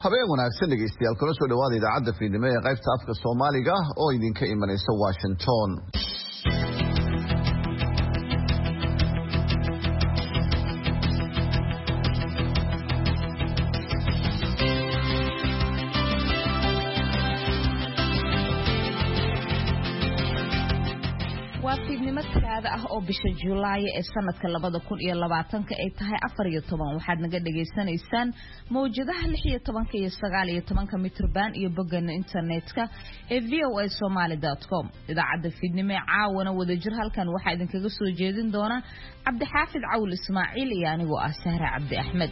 habeen wanaagsan dhegeystayaal kuna soo dhawaada idaacadda fiidnimo ee qaybta afka Soomaaliga oo idinka imanaysa Washington. oo bisha July ee sanadka 2020 ay tahay 14 waxaad naga dhageysanaysaan mowjadaha 16 iyo 19 mitir band iyo bogana internetka ee voasomali.com idaacadda fiidnimo caawana wadajir halkan waxa idinkaga soo jeedin doona Cabdi Xaafid Cawl Ismaaciil iyo anigu ah Sahra Cabdi Ahmed.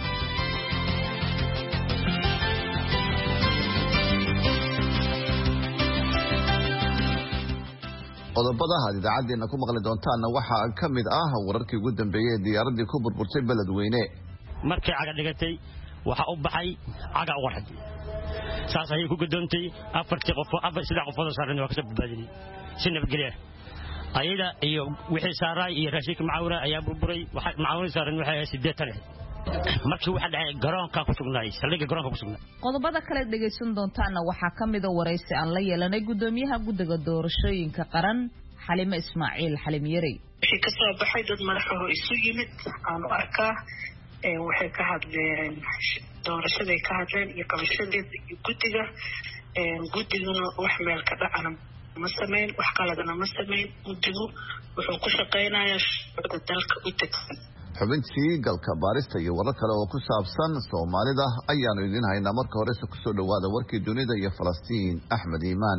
qodobada idaacaddeena ku maqli doontaana waxa ka mid ah wararkii ugu dambeeyay diyaaradii ku burburtay beledweyne markay caga dhigatay waxa u baxay caga warxad saas ay ku gudoontay saddex qof oo saaran oo ka badbaadinay sinab galiya ayada iyo wixii saaray iyo raashik maawra ayaa burburay waxa maawra saaran waxa 8 markii waxa dhacay garoonka ku sugnay saldhigga garoonka ku sugnay qodobada kale dhageysan doontaana waxa kamid ah waraysi aan la yeelanay gudoomiyaha guddiga doorashooyinka qaran Xalima Ismaaciil Xalim Yarey wixii ka soo baxay dad madaxweyne isu yimid aan arkaa waxay ka hadleen doorashada ka hadleen iyo qabashada guddiga guddiguna wax meel ka dhacana ma sameyn wax qaladana ma sameyn guddigu wuxuu ku shaqeynayaa shaqada dalka u tagsan xubintii galka baarista iyo warar kale oo ku saabsan Soomaalida ayaanu idin haynaa marka hore ku soo dhawaada warkii dunida iyo Falastiin Axmed Iimaan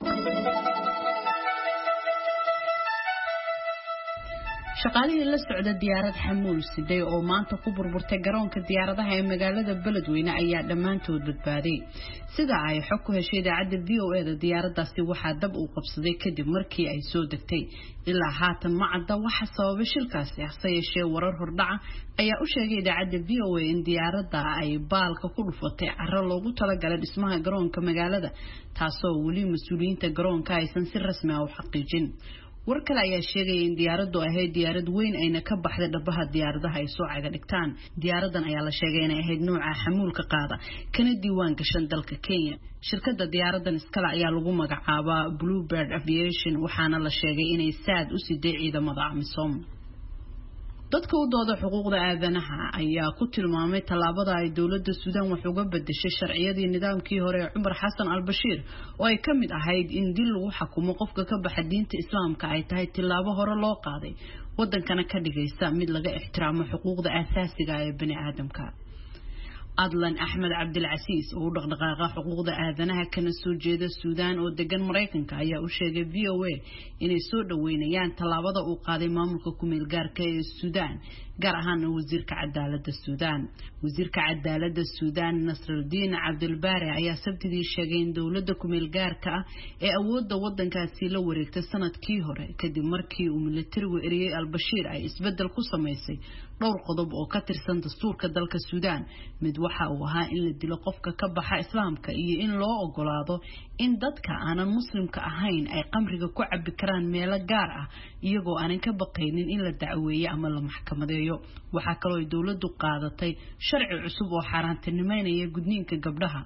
shaqaalihii la socda diyaarad xamuul siday oo maanta ku burburtay garoonka diyaaradaha ee magaalada beledweyne ayaa dhammaantood badbaaday sida ay xog ku heshay idaacadda VOA da diyaaradaasi waxaa dab u qabsaday kadib markii ay soo degtay ilaa haatan ma cadda waxa sababay shilkaasi hase yeeshee warar hordhaca ayaa u sheegay idaacadda VOA in diyaaradda ay baalka ku dhufatay carro loogu talagalay dhismaha garoonka magaalada taasoo weli mas'uuliyiinta garoonka aysan si rasmi ah u xaqiijin war kale ayaa sheegay in diyaaraddu ahayd diyaarad weyn ayna ka baxday dhabaha diyaaradaha ay soo caga dhigtaan diyaaradan ayaa la sheegay inay ahayd nooca xamuulka qaada kana diiwaan gashan dalka Kenya shirkadda diyaaradan iskala ayaa lagu magacaabaa Bluebird Aviation waxaana la sheegay inay saad u siday ciidamada AMISOM dadka u dooda xuquuqda aadanaha ayaa ku tilmaamay talaabada ay dawladda Suudaan wax uga bedeshay sharciyadii nidaamkii hore ee Umar Xasan al-Bashir oo ay kamid ahayd in dil lagu xukumo qofka ka baxa diinta Islaamka ay tahay tilaabo hore loo qaaday wadankana ka dhigaysa mid laga ixtiraamo xuquuqda aasaasiga ah ee bini'aadamka Adlan Ahmed Abdulcasiis oo dhaqdhaqaaqa xuquuqda aadanaha kana soo jeeda Suudaan oo degan Mareykanka ayaa u sheegay VOA inay soo dhaweynayaan talaabada uu qaaday maamulka ku meel gaarka ee Suudaan gaar ahaan wasiirka cadaaladda Suudaan wasiirka cadaaladda Suudaan Nasruddin Abdulbari ayaa sabtidii sheegay in dawladda ku meel gaarka ah ee awoodda wadankaasi la wareegtay sanadkii hore kadib markii uu militarigu eriyay al-Bashir ay isbedel ku sameysay dhowr qodob oo ka tirsan dastuurka dalka Suudaan mid waxa uu ahaa in la dilo qofka ka baxa islaamka iyo in loo ogolaado in dadka aanan muslimka ahayn ay qamriga ku cabi karaan meelo gaar ah iyagoo aanan ka baqaynin in la dacweeyo ama la maxkamadeeyo waxa kale oo dawladdu qaadatay sharci cusub oo xaaraantinimeynaya gudniinka gabdhaha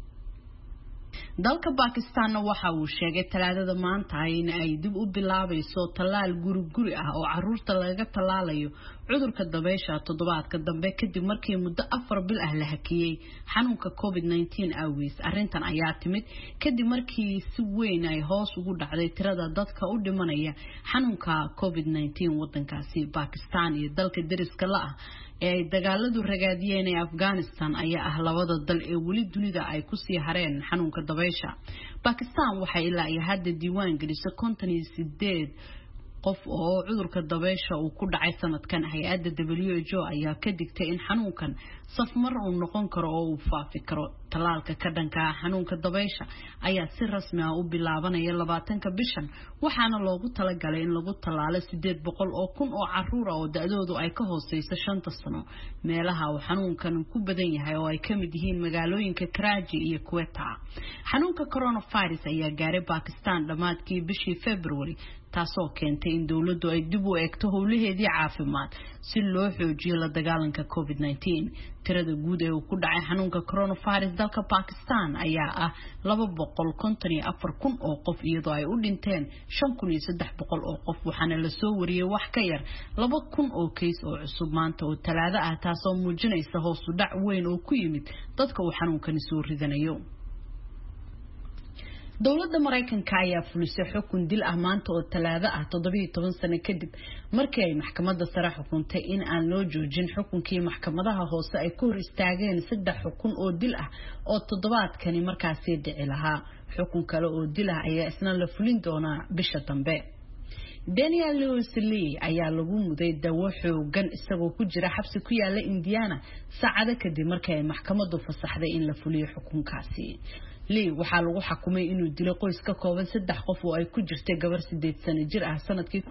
dalka Pakistan waxa uu sheegay talaadada maanta in ay dib u bilaabayso talaal guri ah oo caruurta laga talaalayo cudurka dabaysha toddobaadka dambe kadib markii muddo 4 bil ah la hakiyay xanuunka COVID-19 awgeed arrintan ayaa timid kadib markii si weyn ay hoos ugu dhacday tirada dadka u dhimanaya xanuunka COVID-19 wadankaasi Pakistan iyo dalka dariska la ah ee dagaaladu ragaadiyeen ee Afghanistan ayaa ah labada dal ee wali dunida ay ku sii hareen xanuunka dabaysha Pakistan waxay ilaa iyo hadda diiwaan gelisay 58 qof oo cudurka dabaysha uu ku dhacay sanadkan hay'adda WHO ayaa ka digtay in xanuunkan safmar uu noqon karo oo uu faafi karo talaalka ka dhanka xanuunka dabaysha ayaa si rasmi ah u bilaabanaya 20ka bishan waxaana loogu talagalay in lagu talaalo 800 oo kun oo caruur ah oo da'doodu ay ka hooseyso 5 sano meelaha uu xanuunkan ku badan yahay oo ay ka mid yihiin magaalooyinka Karachi iyo Quetta xanuunka coronavirus ayaa gaaray Pakistan dhamaadkii bishii February taasoo keentay in dawladdu ay dib u eegto howlaheedii caafimaad si loo xoojiyo la dagaalanka COVID-19 tirada guud ee uu ku dhacay xanuunka coronavirus dalka Pakistan ayaa ah 254,000 oo qof iyadoo ay u dhinteen 5,300 oo qof waxaana la soo wariyay wax ka yar 2,000 oo case oo cusub maanta oo Talaado ah taasoo muujinaysa hoos u dhac weyn oo ku yimid dadka uu xanuunkani soo ridanayo dawladda Mareykanka ayaa fulisay xukun dil ah maanta oo Talaado ah 17 sano kadib markii ay maxkamadda sare xukuntay in aan loo joojin xukunkii maxkamadaha hoose ay ku hor istaageen 3 xukun oo dil ah oo toddobaadkani markaasi dhici lahaa xukun kale oo dil ah ayaa isna la fulin doonaa bisha dambe Daniel Lewis Lee ayaa lagu muday dawo xoogan isagoo ku jira xabsi ku yaala Indiana saacado kadib markii ay maxkamaddu fasaxday in la fuliyo xukunkaasi Lee waxaa lagu xukumay inuu dilo qoys ka kooban 3 qof oo ay ku jirtay gabar 8 sano jir ah sanadkii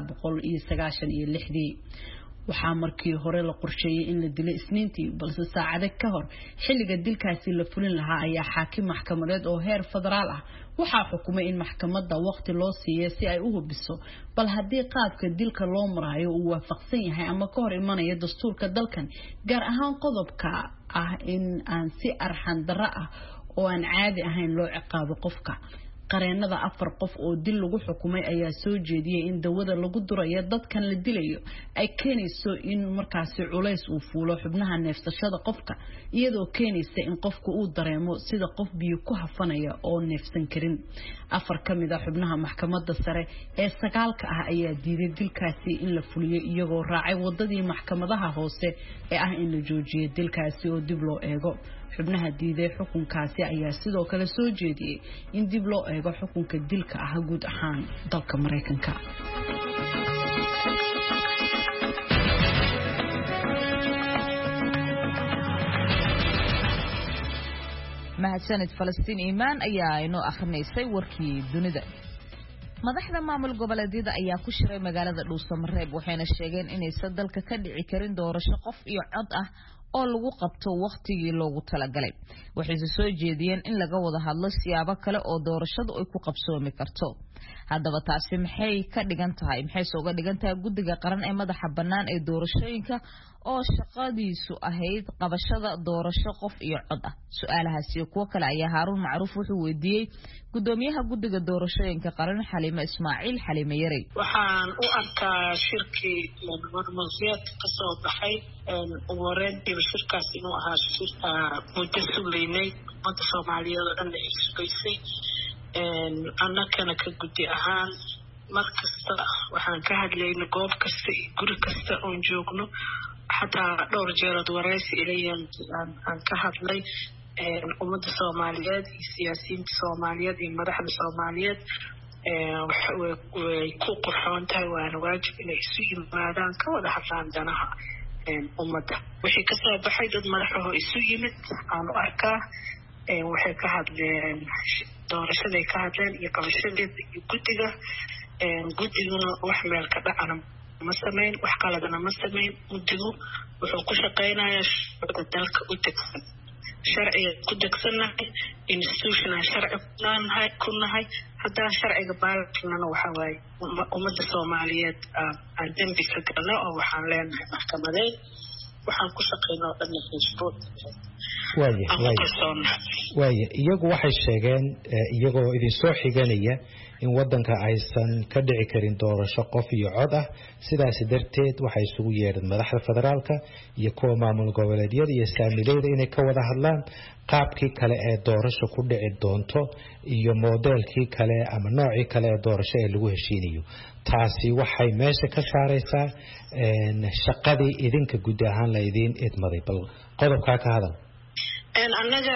1996 waxaa markii hore la qorsheeyay in la dilo Isniintii balse saacado ka hor xilliga dilkaasi la fulin lahaa ayaa xaakim maxkamadeed oo heer federaal ah waxaa xukumay in maxkamadda waqti loo siiyo si ay u hubiso bal haddii qaabka dilka loo marayo uu waafaqsan yahay ama ka hor imanaya dastuurka dalkan gaar ahaan qodobka ah in aan si arxan darro ah oo aan caadi ahayn loo ciqaabo qofka qareenada 4 qof oo dil lagu xukumay ayaa soo jeediyay in dawada lagu durayo dadkan la dilayo ay keenayso in markaasi culays uu fuulo xubnaha neefsashada qofka iyadoo keenaysa in qofku uu dareemo sida qof biyo ku hafanaya oo neefsan karin 4 kamid ah xubnaha maxkamadda sare ee 9 ah ayaa diiday dilkaasi in la fuliyo iyagoo raacay wadadii maxkamadaha hoose ee ah in la joojiyo dilkaasi oo dib loo eego xubnaha diiday xukunkaasi ayaa sidoo kale soo jeediyay in dib loo eego xukunka dilka ah guud ahaan dalka Mareykanka mahadsanid Falastiin Iimaan ayaa inoo akhrineysay warkii dunida madaxda maamul goboleedyada ayaa ku shiray magaalada Dhuusamareeb waxayna sheegeen inaysan dalka ka dhici karin doorasho qof iyo cod ah oo lagu qabto waqtigii loogu talagalay waxay soo jeediyeen in laga wada hadlo siyaabo kale oo doorashadu ay ku qabsoomi karto haddaba taasi maxay ka dhigan tahay maxay soo dhigan tahay guddiga qaran ee madaxa bannaan ee doorashooyinka oo shaqadiisu ahayd qabashada doorasho qof iyo cod ah su'aalahaasi kuwa kale ayaa Haaruun Macruuf wuxuu weydiiyay gudoomiyaha guddiga doorashooyinka qaran Xaliime Ismaaciil Xaliime Yarey waxaan u arkaa shirkii warmasiyaad ka soo baxay wareedii shirkaas inuu ahaa shir muddo suleynay ummadda Soomaaliyeed oo dhan ay isgaysay annagana ka guddi ahaan markasta waxaan ka hadlaynay goob kasta iyo guri kasta oo joogno xataa dhowr jeerad wareysi ilayaan aan ka hadlay ummadda Soomaaliyeed iyo siyaasiyiinta Soomaaliyeed iyo madaxda Soomaaliyeed way ku qurxoon tahay waana waajib inay isu yimaadaan ka wada hadlaan danaha ummadda wixii ka soo baxay dad madaxooda isu yimid aan u arkaa waxay ka hadleen doorashaday ka hadleen iyo qabashadeeda iyo guddiguna wax meel ka dhacana ma sameyn wax qaladana ma sameyn guddigu wuxuu ku shaqeynayaa shuruucda dalka u degsan sharciga ku degsannahay institutional sharci ku nahay haddaan sharciga baalanana waxaa waaye ummadda Soomaaliyeed aan dembi ka galno oo waxaan leenahay maxkamadeed waxaan ku shaqeynaa dhan shuruuc waaye iyagu waxay sheegeen iyagoo idin soo xiganaya in wadanka aysan ka dhici karin doorasho qof iyo cod ah sidaas darteed waxay isugu yeedheen madaxda federaalka iyo kuwa maamul goboleedyada iyo saamileyda inay ka wada hadlaan qaabkii kale ee doorasho ku dhici doonto iyo modelkii kale ama noocii kale ee doorasho ee lagu heshiinayo taasi waxay meesha ka saaraysaa shaqadii idinka guud ahaan la idin idmaday bal qodobka ka hadal annaga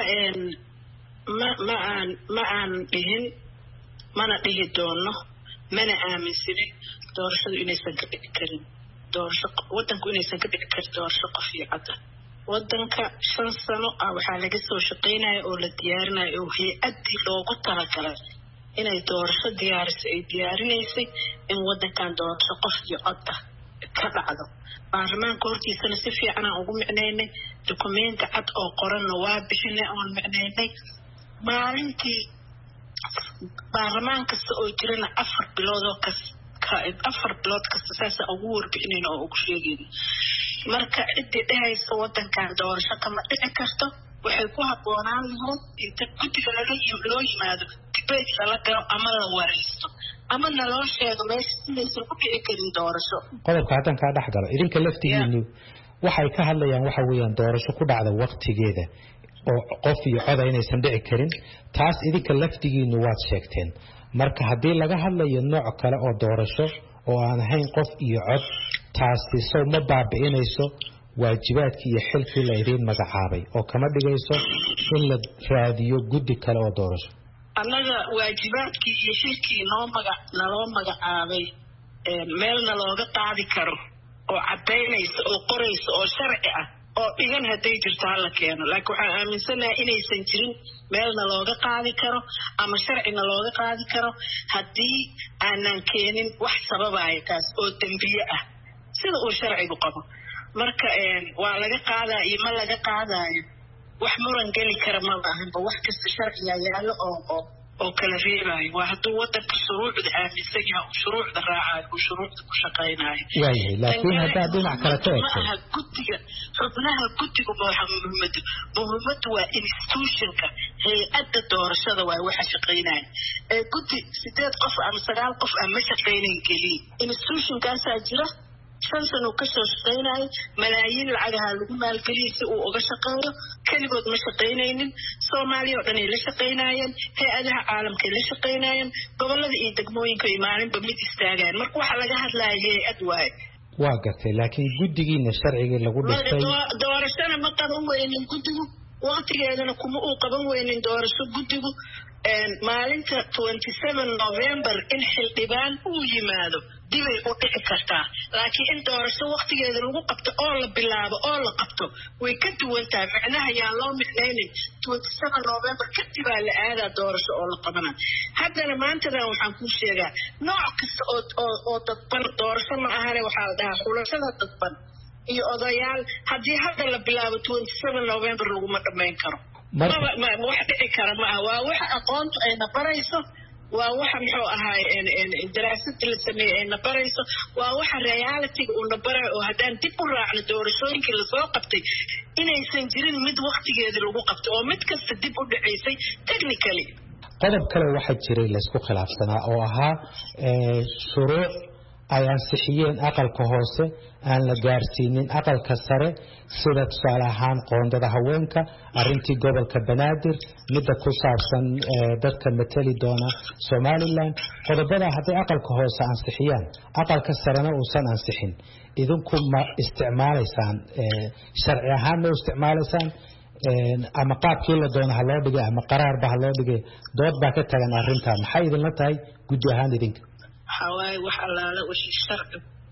ma aan dhihin mana dhihi doono mana aaminsani doorashadu inaysan ka dhici karin wadanku inaysan ka dhici karin doorasho qof iyo cod ah wadanka 5 sano waxaa laga soo shaqeynaya oo la diyaarinayo oo hay-adii loogu talagalay inay doorasho diyaariso ay diyaarinaysay in wadankan doorasho qof iyo cod ah ka dhacdo baarlamaanka hortiisana si fiican aan ugu micnaynay dukumeenti cad oo qoranna waa bixinay oon micnaynay maalintii baarlamaan kasta oo jirana 4 bilood oo marka 4 bilood kasta saas ugu warbixinayna oo ugu sheegayna marka cidii dhahaysa wadankan doorasho kama dhici karto waxay ku habboonaan lahayd inta guddiga loo yimaado dibadda la galo ama la wareysto ama naloo sheego meesha inaysan ku dhici karin doorasho qodobka hadan ka dhex galo idinka laftigiinu waxay ka hadlayaan waxa weeyaan doorasho ku dhacda waqtigeeda oo qof iyo cod inaysan dhici karin taas idinka laftigiinu waad sheegteen marka hadii laga hadlayo nooc kale oo doorasho oo aan ahayn qof iyo cod taasi soo ma baabi'inayso waajibaadkii iyo xilkii la idin magacaabay oo kama dhigayso in la raadiyo guddi kale oo doorasho annaga waajibaadkii iyo xilkii naloo magacaabay meelna looga qaadi karo oo cadaynaysa oo qoraysa oo sharci ah oo dhigan haday jirto hala keeno laakiin waxaan aaminsanahay inaysan jirin meelna looga qaadi karo ama sharcina looga qaadi karo haddii aanan keenin wax sababaya taas oo dembiye ah sida uu sharcigu qabo marka waa laga qaadaa iyo ma laga qaadaayo wax muran geli kara ma ahanba wax kasta sharciga yaalo oo kala reebayo waa hadduu wadanka shuruucda aaminsan yahay oo shuruucda raacayo oo shuruucda ku shaqaynayo laakiin haddaa dhinac kale ka eegto xubnaha guddiga muhiimadu waa institutionka hay-adda doorashada waa waxa shaqaynaya guddi 8 qof ama 9 qof ama shaqaynayn keliya institutionkaasaa jira 5 sano ka soo shaqaynaya malaayiin lacagaha lagu maalgeliyay si uu uga shaqeeyo kaligood ma shaqaynaynin Soomaaliya oo dhan ay la shaqaynayeen hay-adaha caalamka la shaqaynayeen gobolada iyo degmooyinka ay maalinba mid istaagaan marka waxa laga hadlayo hay-ad waay waa gartay laakiin guddigiina sharciga lagu dhistay doorashada ma qaban weynin guddigu waqtigeedana kuma uu qaban weynin doorasho guddigu maalinta 27 November in xildhibaan uu yimaado dibay u dhici kartaa laakiin in doorasho waqtigeeda lagu qabto oo la bilaabo oo la qabto way ka duwan tahay macnaha yaa loo micnaynin 27 November kadib la aadaa doorasho oo la qabana haddana maantadan waxaan ku sheegaa nooc kasta oo dadban doorasho ma ahane waxaa la dhahaa xulashada dadban iyo odayaal haddii hadda la bilaabo 27 November laguma dhammayn karo wax dhici kara ma aha waa waxa aqoontu ayna barayso waa waxa muxuu ahaay daraasadda la sameeyay ayna barayso waa waxa reality-ga uuna barayo oo haddaan dib u raacno doorashooyinkii lasoo qabtay inaysan jirin mid waqtigeeda lagu qabto oo mid kasta dib u dhacaysay technically qodob kale waxaa jiray laysku khilaafsanaa oo ahaa shuruuc ay ansixiyeen aqalka hoose aan la gaarsiinin aqalka sare sida tusaale ahaan qoondada haweenka arrintii gobolka banaadir midda ku saabsan dadka matali doona Somaliland qodobada hadday aqalka hoose ansixiyaan aqalka sarena uusan ansixin idinku ma isticmaalaysaan sharci ahaan ma isticmaalaysaan ama qaabkii la doono ha loo dhigay ama qaraarba ha loo dhigay dood baa ka tagan arrintaa maxay idinla tahay guddi ahaan idinka حواي وحلالة وشي الشرع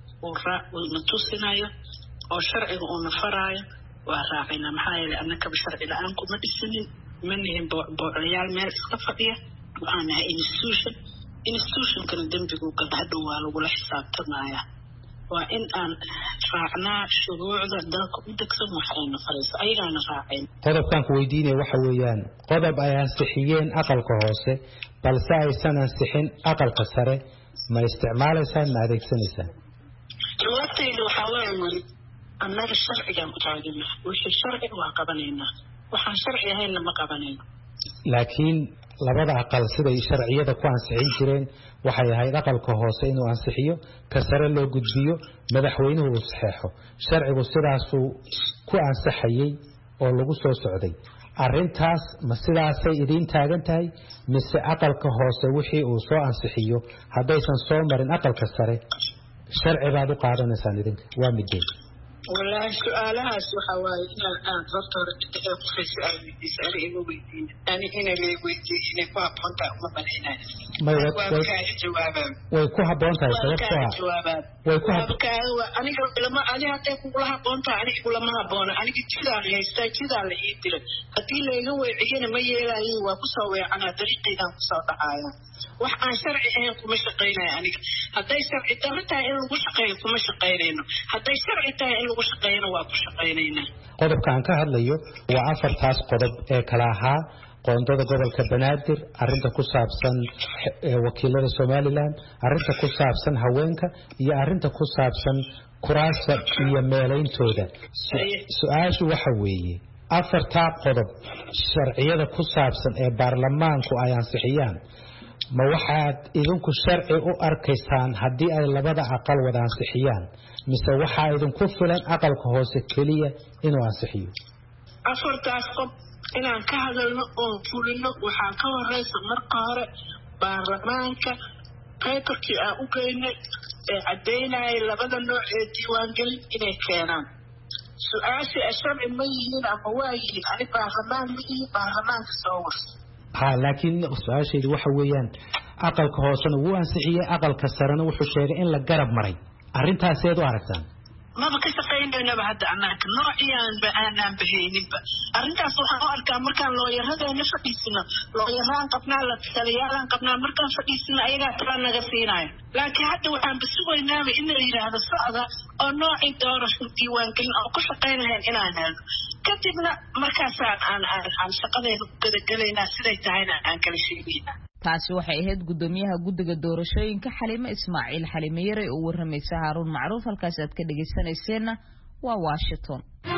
ونتصنايا أو شرع ونفرايا وراعينا محايا لأنك بشرع لأنكم ما السنين منهم بعيال مال إسقفية وأنا institution كان دمجه قد هدوا ولا حساب تمايا وإن أن راعنا شروع ذلك بدك سمو حين فريس أيضا راعين قضب كان كويديني وحويان قضب أيان سحيين أقل كهوسة بل ساي سنة سحين أقل قصرة ما استعمالسان ما adeegsanaysan jawaabtaydu waxa weeye annaga sharciga mutaadina wixii sharciga waa qabanayna waxaan sharci ahayn ma qabanayno laakiin labada aqal siday sharciyada ku ansixin jireen waxay ahayd aqalka hoose inuu ansixiyo ka sare loo gudbiyo madaxweynuhu uu saxeexo sharcigu sidaas uu ku ansaxayay oo lagu soo socday arrintaas ma sidaasay idin taagan tahay mise aqalka hoose wixii uu soo ansixiyo haddaysan soo marin aqalka sare sharci baad u qaadanaysaan idinka waa mideen والله سؤالها سوحواي إن الآن رطور في سؤال إنه ويدين أنا هنا اللي ويدين هنا كوا بونتا وما بنينا ما وكان جوابا ويكوها بونتا وكان جوابا وكان أنا لما أنا حتى كلها بونتا أنا كلها بونا أنا كذا اللي يستأجد على يدير هتيل اللي هو عينا ما يلاقي وقصوى أنا طريقي أنا قصة عايا وحنا شرعي أنا كمش قينا يعني هذا شرعي ترى إنه مش قينا كمش قينا هذا شرعي ترى إنه مش قينا ومش قينا qodobka aan ka hadlayo waa afartaas qodob ee kala ahaa qoondada gobolka Banaadir arrinta ku saabsan wakiilada Somaliland arrinta ku saabsan haweenka iyo arrinta ku saabsan kuraasta iyo meeleyntooda su'aashu waxa weeye afarta qodob sharciyada ku saabsan ee baarlamaanku ay ansixiyaan ma waxaad idinku sharci u arkaysaan haddii ay labada aqal wada ansixiyaan mise waxa idinku filan aqalka hoose kaliya inuu ansixiyo afartaas qodob inaan ka hadalno oo fulino waxaa ka horeysa marka hore baarlamaanka qaybkii aan u geynay ee cadeynaya labada nooc ee diiwaangelin inay keenaan su-aasha sharci ma yihiin ama waa yihiin ani baarlamaan ma yihiin baarlamaanka soo warsa laakiin su-aasheedu waxa weeyaan aqalka hoosena wuu ansixiyey aqalka sarena wuxuu sheegay in la garab maray arintaaseed u aragtaan maba ka shaqaynaynaba hadda annaga noociyaanba aanaan bahayninba arrintaas waxaan u arkaa markaan looyaradeena fadhiisino looyaraan qabnaa la taliyaalaan qabnaa markaan fadhiisino ayagaa tala naga siinayo laakiin hadda waxaan basugaynaaba in la yidhaahdo socda oo noocii doorasho diiwaangelin oo ku shaqayn lahayn inaan helno kadibna markaasaan aan shaqadeena ku gadagelaynaa siday tahayna aan kala sheegaynaa taasi waxay ahayd gudoomiyaha guddiga doorashooyinka Xalimo Ismaaciil Xalimo Yare oo warramaysa Haruun Macruuf halkaas aad ka dhageysaneyseen waa Washington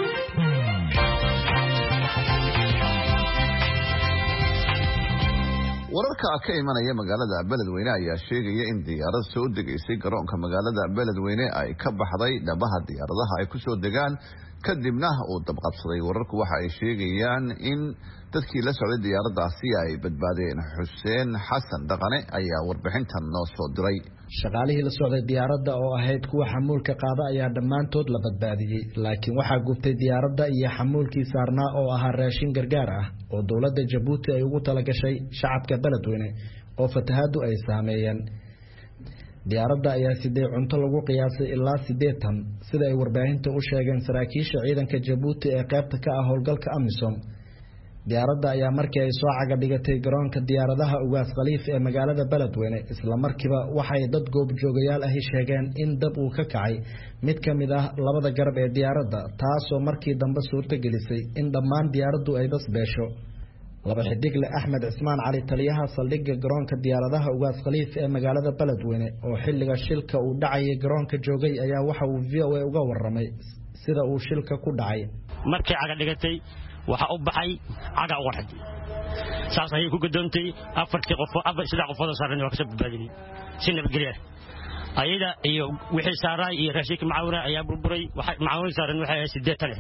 wararka ka imanaya magaalada Beledweyne ayaa sheegaya in diyaarad soo degaysay garoonka magaalada Beledweyne ay ka baxday dhabaha diyaaradaha ay ku soo degaan kadibna uu dabqabsaday wararku waxa ay sheegayaan in dadkii la socday diyaaradaasi ay badbaadeen Xuseen Xasan Dhaqane ayaa warbixintan noo soo diray shaqaalihii la socday diyaaradda oo ahayd kuwa xamuulka qaada ayaa dhammaantood la badbaadiyay laakiin waxaa gubtay diyaaradda iyo xamuulkii saarnaa oo ahaa raashin gargaar ah oo dowladda Jabuuti ay ugu talagashay shacabka Beledweyne oo fatahaadu ay saameeyeen diyaaradda ayaa sidee cunto lagu qiyaasay ilaa 80 sida ay warbaahinta u sheegeen saraakiisha ciidanka Jabuuti ee qaybta ka ah howlgalka AMISOM diyaaradda ayaa markii ay soo caga dhigatay garoonka diyaaradaha Ugaas Khaliif ee magaalada Beledweyne isla markiiba waxay dad goob joogayaal ah sheegeen in dab uu ka kacay mid ka mid ah labada garab ee diyaaradda taasoo markii dambe suurta gelisay in dhammaan diyaaraddu ay basbeesho laba xidigle Axmed Cismaan Cali taliyaha saldhigga garoonka diyaaradaha Ugaas Khaliif ee magaalada Beledweyne oo xilliga shilka uu dhacay garoonka joogay ayaa waxa uu VOA uga warramay sida uu shilka ku dhacay markii caga dhigatay waxa u baxay caga warxad saas ay ku gadoontay afartii qof saddex qof oo saaran waa ka soo badbaadinay si nabadgelyo ayada iyo wixii saaray iyo raashinka macaawina ayaa burburay waxa macaawin saaran waxa ay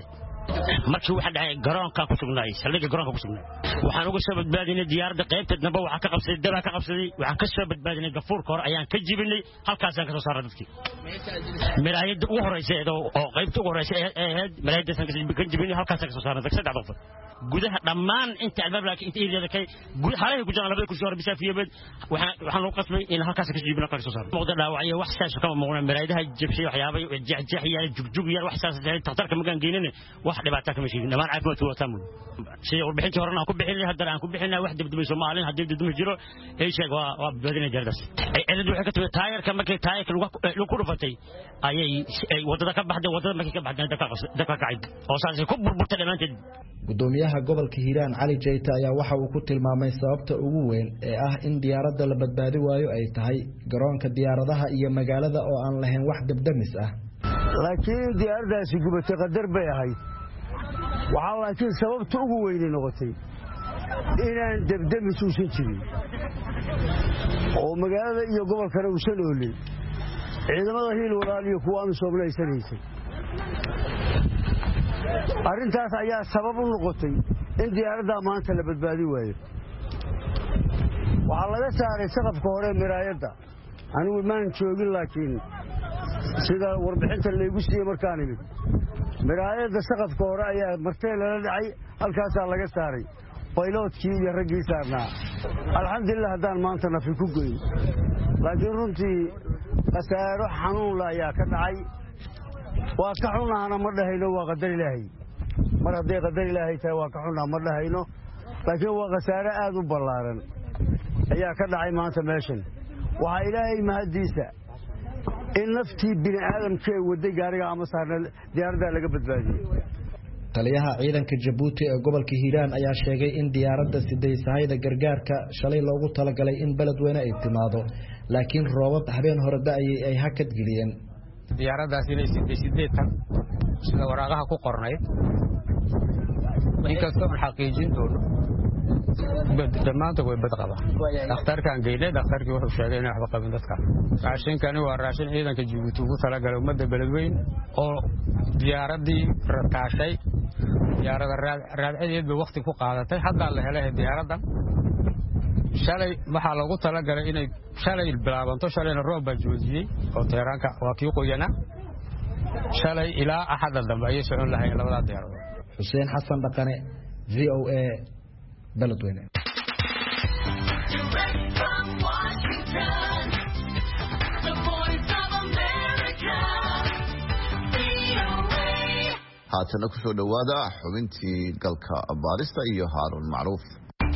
8 markii waxa dhacay garoonka ku sugnay saldhigga garoonka ku sugnay waxaan uga soo badbaadinay diyaaradda qaybteednaba waxa ka qabsaday daba ka qabsaday waxaan ka soo badbaadinay gafuurka hore ayaan ka jibinay halkaas aan ka soo saaray dadkii miraayada ugu horeysay oo qaybta ugu horeysay ee miraayada san ka jibinay halkaas aan ka soo saaray saddex qof gudaha dhammaan inta albaab laakiin inta iyada kay halay ku jiraan labada kursi hore bisaafiyad waxaan u qasbay in halkaas ka jibino ka soo saaray muuqda dhaawacyo wax saas kama muuqna miraayadaha jibshay waxyaabo jeexjeexiyay jugjug yar wax saas taxtarka magan geynina wax dhibaato kama sheegin dhamaan caafimaadku waa taamo shay warbixintii horena aan ku bixinay haddana aan ku bixinay wax dibdibay Soomaaliland hadii dibdib jiro ay sheeg waa badina jardas ay cilad waxay ka tahay taayirka markay taayirka lagu ku dhufatay ayay wadada ka baxday wadada markay ka baxday dadka kacay oo saas ku burburtay dhamaanteed gudoomiyaha gobolka Hiiraan Cali Jeyta ayaa waxa uu ku tilmaamay sababta ugu weyn ee ah in diyaaradda la badbaadi waayo ay tahay garoonka diyaaradaha iyo magaalada oo aan lahayn wax dabdamis ah laakiin diyaaraddaasi gubatay qadar bay ahayd waxaa laakiin sababta ugu weyn noqotay inaan dabdamis uusan jirin oo magaalada iyo gobolkana uusan oolin ciidamada hiil walaal iyo kuwa AMISOM haysanaysa arrintaas ayaa sabab u noqotay in diyaaradda maanta la badbaadi waayo waxaa laga saaray saqafka hore miraayadda anigu maan joogin laakiin sida warbixinta laygu siiyey markaan imid miraayadda saqafka hore ayaa martee lala dhacay halkaasaa laga saaray bayloodkii iyo raggii saarnaa alxamdulillah haddaan maanta nafi ku goyn laakiin runtii khasaaro xanuunla ayaa ka dhacay waa ka xunahana ma dhahayno waa qadar ilaahay mar hadday qadar ilaahay tahay waa ka xunaa ma dhahayno laakiin waa khasaare aad u ballaaran ayaa ka dhacay maanta meeshan waxaa ilaahay mahadiisa in naftii bini aadamkee waday gaariga ama saarna diyaaradda laga badbaadiyey taliyaha ciidanka Jabuuti ee gobolka Hiiraan ayaa sheegay in diyaaradda sideysayda gargaarka shalay loogu talagalay in Beledweyne ay timaado laakiin roobab habeen hore da'ayay ay hakad geliyeen diyaaraddaas inay sideetan sida waraaqaha ku qornay inkastoo xaqiijin doono dhammaanta way bad qaba dhakhtarkan geeyay dhakhtarkii wuxuu sheegay in waxba qabin dadka raashinkani waa raashin ciidanka Jabuuti ugu talagalay ummadda Beledweyne oo diyaaradii rakaashay diyaaradda raadceed bay waqti ku qaadatay hadda la helay diyaaraddan shalay waxaa loogu talagalay inay shalay bilaabanto shalayna roob baa joojiyay oo teeraanka waa kii qoyana shalay ilaa axad dambe ayay socon lahayn labada diyaaradood Xuseen Xasan Dhaqane VOA Beledweyne haatana ku soo dhawaada xubintii galka baarista iyo Haarun Macruuf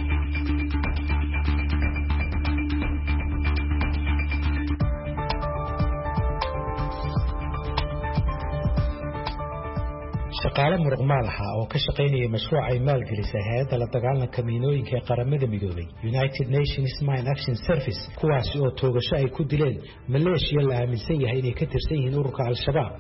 shaqaale muruqmaal ah oo ka shaqeynaya mashruuc ay maalgelisay hay'adda la dagaalanka miinooyinka ee qaramada midoobay United Nations Mine Action Service kuwaas oo toogasho ay ku dileen Maleeshiya la aaminsan yahay inay ka tirsan yihiin ururka Al-Shabaab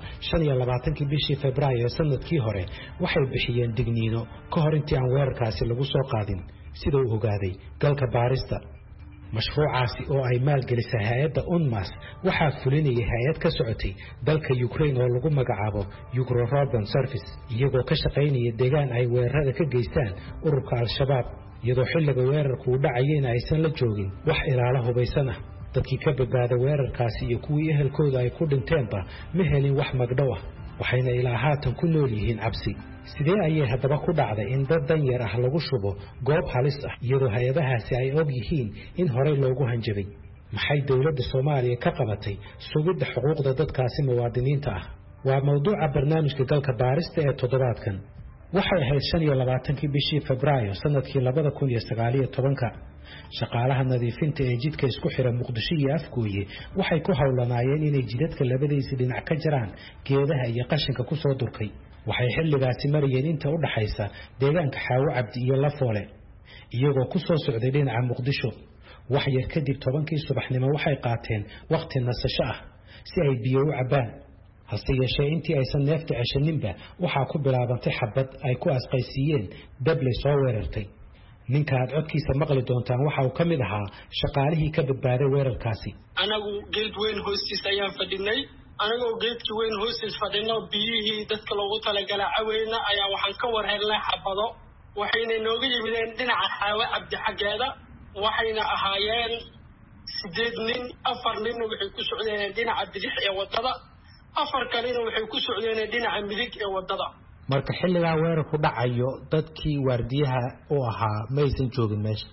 25 bishii Febraayo sanadkii hore waxay bixiyeen digniino ka hor intii aan weerarkaasi lagu soo qaadin sida uu ogaaday galka baarista mashruucaasi oo ay maalgelisay hay'adda UNMAS waxaa fulinayay hay'ad ka socotay dalka Ukraine oo lagu magacaabo Ukro-Urban Service iyagoo ka shaqeynaya deegaan ay weerarada ka geystaan ururka Al-Shabaab iyadoo xilliga weerarku uu dhacayna aysan la joogin wax ilaalo hubaysan ah dadkii ka badbaaday weerarkaasi iyo kuwii ehelkooda ay ku dhinteenba ma helin wax magdhow ah waxayna ilaa haatan ku nool yihiin cabsi sidee ayay haddaba ku dhacday in dad dan yar ah lagu shubo goob halis ah iyadoo hay'adahaasi ay og yihiin in horey loogu hanjabay maxay dawladda Soomaaliya ka qabatay sugidda xuquuqda dadkaasi muwaadiniinta ah waa mawduuca barnaamijka galka baarista ee toddobaadkan waxay ahayd 25 bishii Febraayo sanadkii 2019 shaqaalaha nadiifinta ee jidka isku xira Muqdisho iyo Afgooye waxay ku hawlanaayeen inay jidadka labadiisa dhinac ka jiraan geedaha iyo qashinka ku soo durkay waxay xilligaasi marayeen inta u dhaxaysa deegaanka Xaawo Cabdi iyo Lafoole iyagoo ku soo socday dhinaca Muqdisho wax yar kadib 10kii subaxnimo waxay qaateen waqti nasasho ah si ay biyo u cabaan hase yeeshee intii aysan neefta ceshaninba waxaa ku bilaabantay xabad ay ku asqaysiiyeen dable soo weerartay ninka aad codkiisa maqli doontaan waxa uu ka mid ahaa shaqaalihii ka badbaaday weerarkaasi anagu geed weyn hoostiis ayaan fadhinay anagoo geedkii weyn hoostiis fadhino biyihii dadka loogu talagalay caweyna ayaa waxaan ka war helnay xabado waxayna nooga yimideen dhinaca Xaawo Cabdi xaggeeda waxayna ahaayeen 8 nin 4 nin waxay ku socdeen dhinaca bidix ee wadada 4 kalena waxay ku socdeen dhinaca midig ee wadada marka xilliga weerarku dhacayo dadkii waardiyaha oo ahaa ma aysan joogin meesha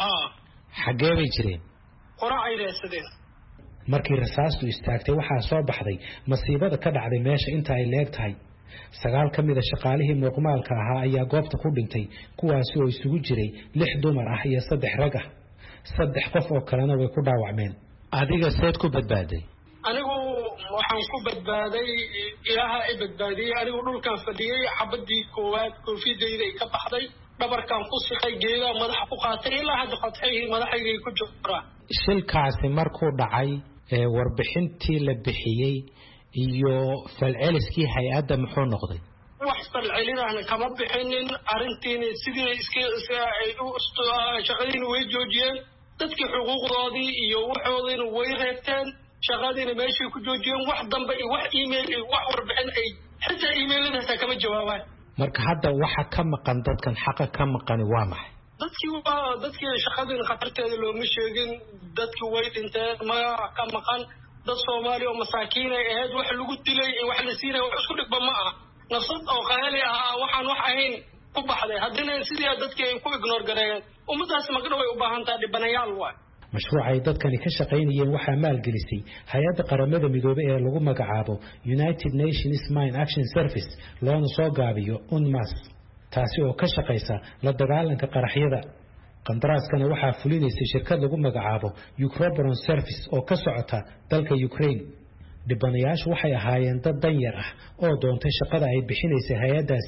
xagee bay jireen qora ay reesadeen markii rasaastu istaagtay waxaa soo baxday masiibada ka dhacday meesha inta ay leegtahay 9 kamid ah shaqaalihii muqmaalka ahaa ayaa goobta ku dhintay kuwaas oo isugu jiray 6 dumar ah iyo 3 rag ah 3 qof oo kalena way ku dhaawacmeen adiga seed ku badbaaday anigu waxaan ku badbaaday ilaaha ay badbaadiyay anigu dhulkan fadhiyay xabadii koowaad koofidayda ay ka baxday dhabarkan ku siqay geeda madaxa ku qaatay ilaa hadda qodxay madaxayga ku jira shilkaasi markuu dhacay warbixintii la bixiyay iyo falceliskii hay'adda muxuu noqday wax falcelinaana kama bixinin arintiina sidii iska ay u shaqadiina way joojiyeen dadkii xuquuqdoodii iyo waxoodina way reebteen shaqadiina meeshii ku joojiyeen wax dambe iyo wax email iyo wax warbixin ay xitaa emailadaas kama jawaabaan marka hadda waxa ka maqan dadkan xaqa ka maqani waa maxay dadkii shaqadiina khatarteeda looma sheegin dadkii way dhinteen ma ka maqan dad Soomaali oo masaakiin ay ahayd wax lagu dilay iyo wax la siinay wax isku dhigba ma ah nafsad oo qaali ah waxaan wax ahayn ku baxday haddana sidii dadkii ay ku ignore gareeyeen ummadaas magna way u baahan tahay dhibanayaal waa mashruuc ay dadkani ka shaqeynayeen waxaa maalgelisay hay'adda qaramada midoobay ee lagu magacaabo United Nations Mine Action Service loona soo gaabiyo UNMAS taasi oo ka shaqeysa la dagaalanka qaraxyada qandaraaskana waxaa fulinaysay shirkad lagu magacaabo Ukro-Urban Service oo ka socota dalka Ukraine dhibanayaashu waxay ahaayeen dad dan yar ah oo doontay shaqada ay bixinaysay hay'addaasi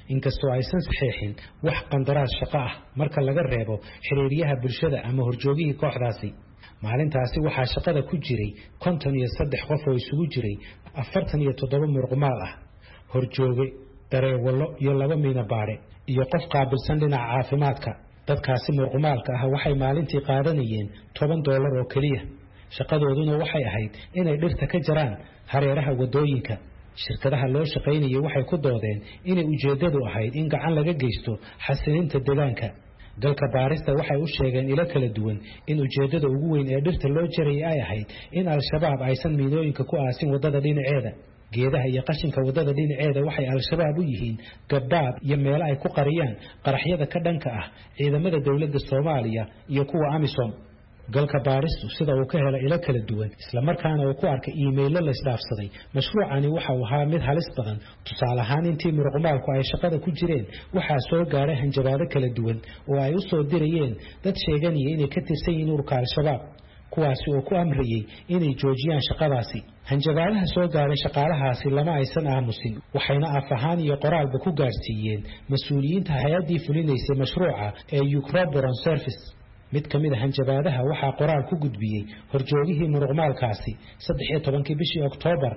inkastoo aysan saxeexin wax qandaraas shaqo ah marka laga reebo xiriiryaha bulshada ama horjoogihii kooxdaasi. maalintaasi waxaa shaqada ku jiray 53 qof oo isugu jiray 47 muruqmaal ah, horjooge, dareewallo iyo 2 miina baare iyo qof qaabilsan dhinaca caafimaadka. dadkaasi muruqmaalka ah waxay maalintii qaadanayeen $10 oo kaliya. shaqadooduna waxay ahayd inay dhirta ka jaraan hareeraha wadooyinka. shirkadaha loo shaqaynayay waxay ku doodeen inay ujeedadu ahayd in gacan laga geysto xasilinta deegaanka. dalka baarista waxay u sheegeen ilo kala duwan in ujeedada ugu weyn ee dhirta loo jaray ay ahayd in al-shabaab aysan miinooyinka ku aasin wadada dhinaceeda. geedaha iyo qashinka wadada dhinaceeda waxay al-shabaab u yihiin gabaad iyo meelo ay ku qariyaan qaraxyada ka dhanka ah ciidamada dawladda Soomaaliya iyo kuwa AMISOM. galka baaristu sida uu ka helay ilo kala duwan isla markaana uu ku arkay emailo la isdhaafsaday. mashruucani waxa uu ahaa mid halis badan. tusaale ahaan intii muruqmaalku ay shaqada ku jireen waxaa soo gaaray hanjabaado kala duwan oo ay u soo dirayeen dad sheeganaya inay ka tirsan yihiin ururka al-shabaab, kuwaasi oo ku amrayay inay joojiyaan shaqadaasi. hanjabaadaha soo gaaray shaqaalahaasi lama aysan aamusin, waxayna af ahaan iyo qoraalba ku gaarsiiyeen mas-uuliyiinta hay-addii fulinaysay mashruuca ee Ukroboron Service. mid ka mid ah hanjabaadaha waxaa qoraal ku gudbiyey horjoogihii muruqmaalkaasi 13 bishii Oktoobar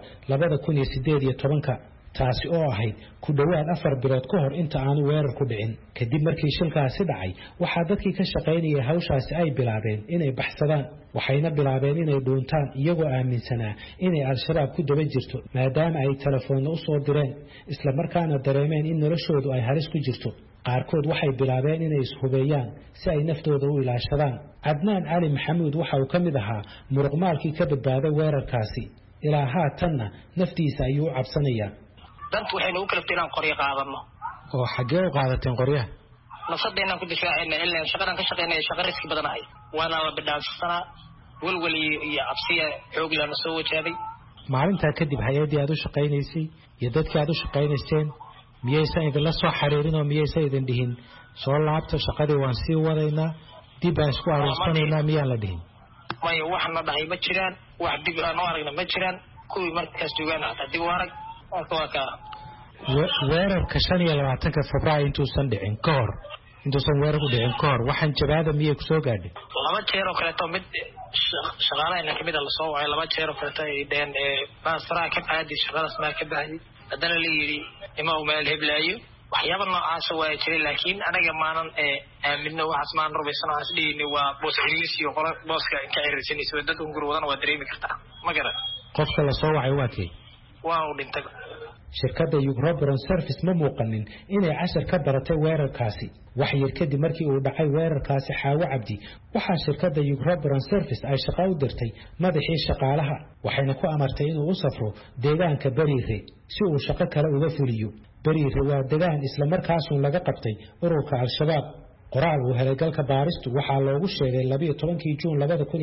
2018, taasi oo ahayd ku dhawaad 4 bilood ka hor inta aanu weerar ku dhicin. kadib markii shilkaasi dhacay waxaa dadkii ka shaqaynayay hawshaasi ay bilaabeen inay baxsadaan, waxayna bilaabeen inay dhuuntaan iyagoo aaminsanaa inay al-shabaab ku daba jirto maadaama ay telefoonno u soo direen isla markaana dareemeen in noloshoodu ay halis ku jirto. qaarkood waxay bilaabeen inay ishubeeyaan si ay naftooda u ilaashadaan. Cadnaan Cali Maxamuud waxa uu ka mid ahaa muruqmaalkii ka badbaaday weerarkaasi. ilaa haatanna naftiisa ayuu u cabsanayaa. dantu waxay nagu kala tiraan qoryo qaadano. oo xagee u qaadateen qoryaha? nasadeena ku difaacayna ilaa shaqadan ka shaqeynay shaqo riski badan ahay. waana la bidhaafsanaa walwal iyo cabsiya xoog lana soo wajahday. maalintaa kadib hay-adii aad u shaqaynaysay iyo dadkii aad u shaqaynayseen miyaysan idinla soo xariirin oo miyaysan idin dhihin soo laabta shaqadii waan sii wadaynaa dib aan isku aruursanaynaa miyaan la dhihin? maya waxna dhahay ma jiraan, wax dib aan u aragna ma jiraan. kuwii markaas joogaan hataa dib u arag waa ka weerarka 25 Febraayo intuusan dhicin ka hor waxaan jabaada miyay ku soo gaadhay? 2 jeer oo kale to mid shaqaalaha kamid ah la soo wacay 2 jeer oo kale ay dheen baasraa ka qaadi shaqadaas ma ka baxay. haddana la yiri ima uu meel heblaayo waxyaabo noocaas waa jiray, laakiin anaga maanan aaminno waxaas maan rubaysan oo asdhiini waa boos xiriirsi iyo qolo booska ka xiriirsanayso dadka gurwadan waa dareemi kartaa ma garan. qofka la soo wacay waa kee? waa uu dhintay. shirkadda Ukroboron Service ma muuqanin inay cashar ka baratay weerarkaasi. wax yar kadib markii uu dhacay weerarkaasi Xaawo Cabdi waxaa shirkadda Ukroboron Service ay shaqo u dirtay madaxii shaqaalaha, waxayna ku amartay inuu u safro deegaanka Bariire si uu shaqo kale uga fuliyo. Bariire waa deegaan isla markaasuu laga qabtay ururka al-shabaab. qoraal uu helay galka baaristu waxaa loogu sheegay 12 Juun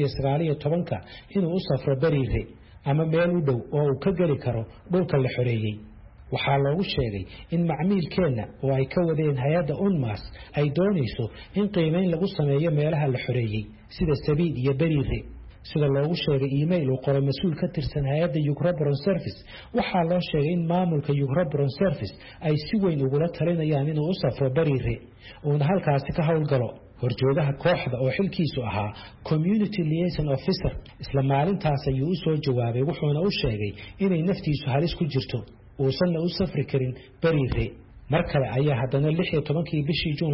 2019 inuu u safro Bariire ama meel u dhow oo uu ka geli karo dhulka la xoreeyay. waxaa loogu sheegay in macmiilkeena oo ay ka wadeen hay'adda UNMAS ay doonayso in qiimeyn lagu sameeyo meelaha la xoreeyay sida Sabiid iyo Bariire. sida loogu sheegay email uu qoray mas'uul ka tirsan hay'adda Ukroboron Service waxaa loo sheegay in maamulka Ukroboron Service ay si weyn ugu talinayaan inuu u safro Bariire oo halkaasi ka hawlgalo. horjoogaha kooxda oo xilkiisu ahaa Community Liaison Officer isla maalintaas ayuu u soo jawaabay wuxuuna u sheegay inay naftiisu halis ku jirto uusan u safri karin Bariire. mar kale ayaa haddana 16 bishii Juun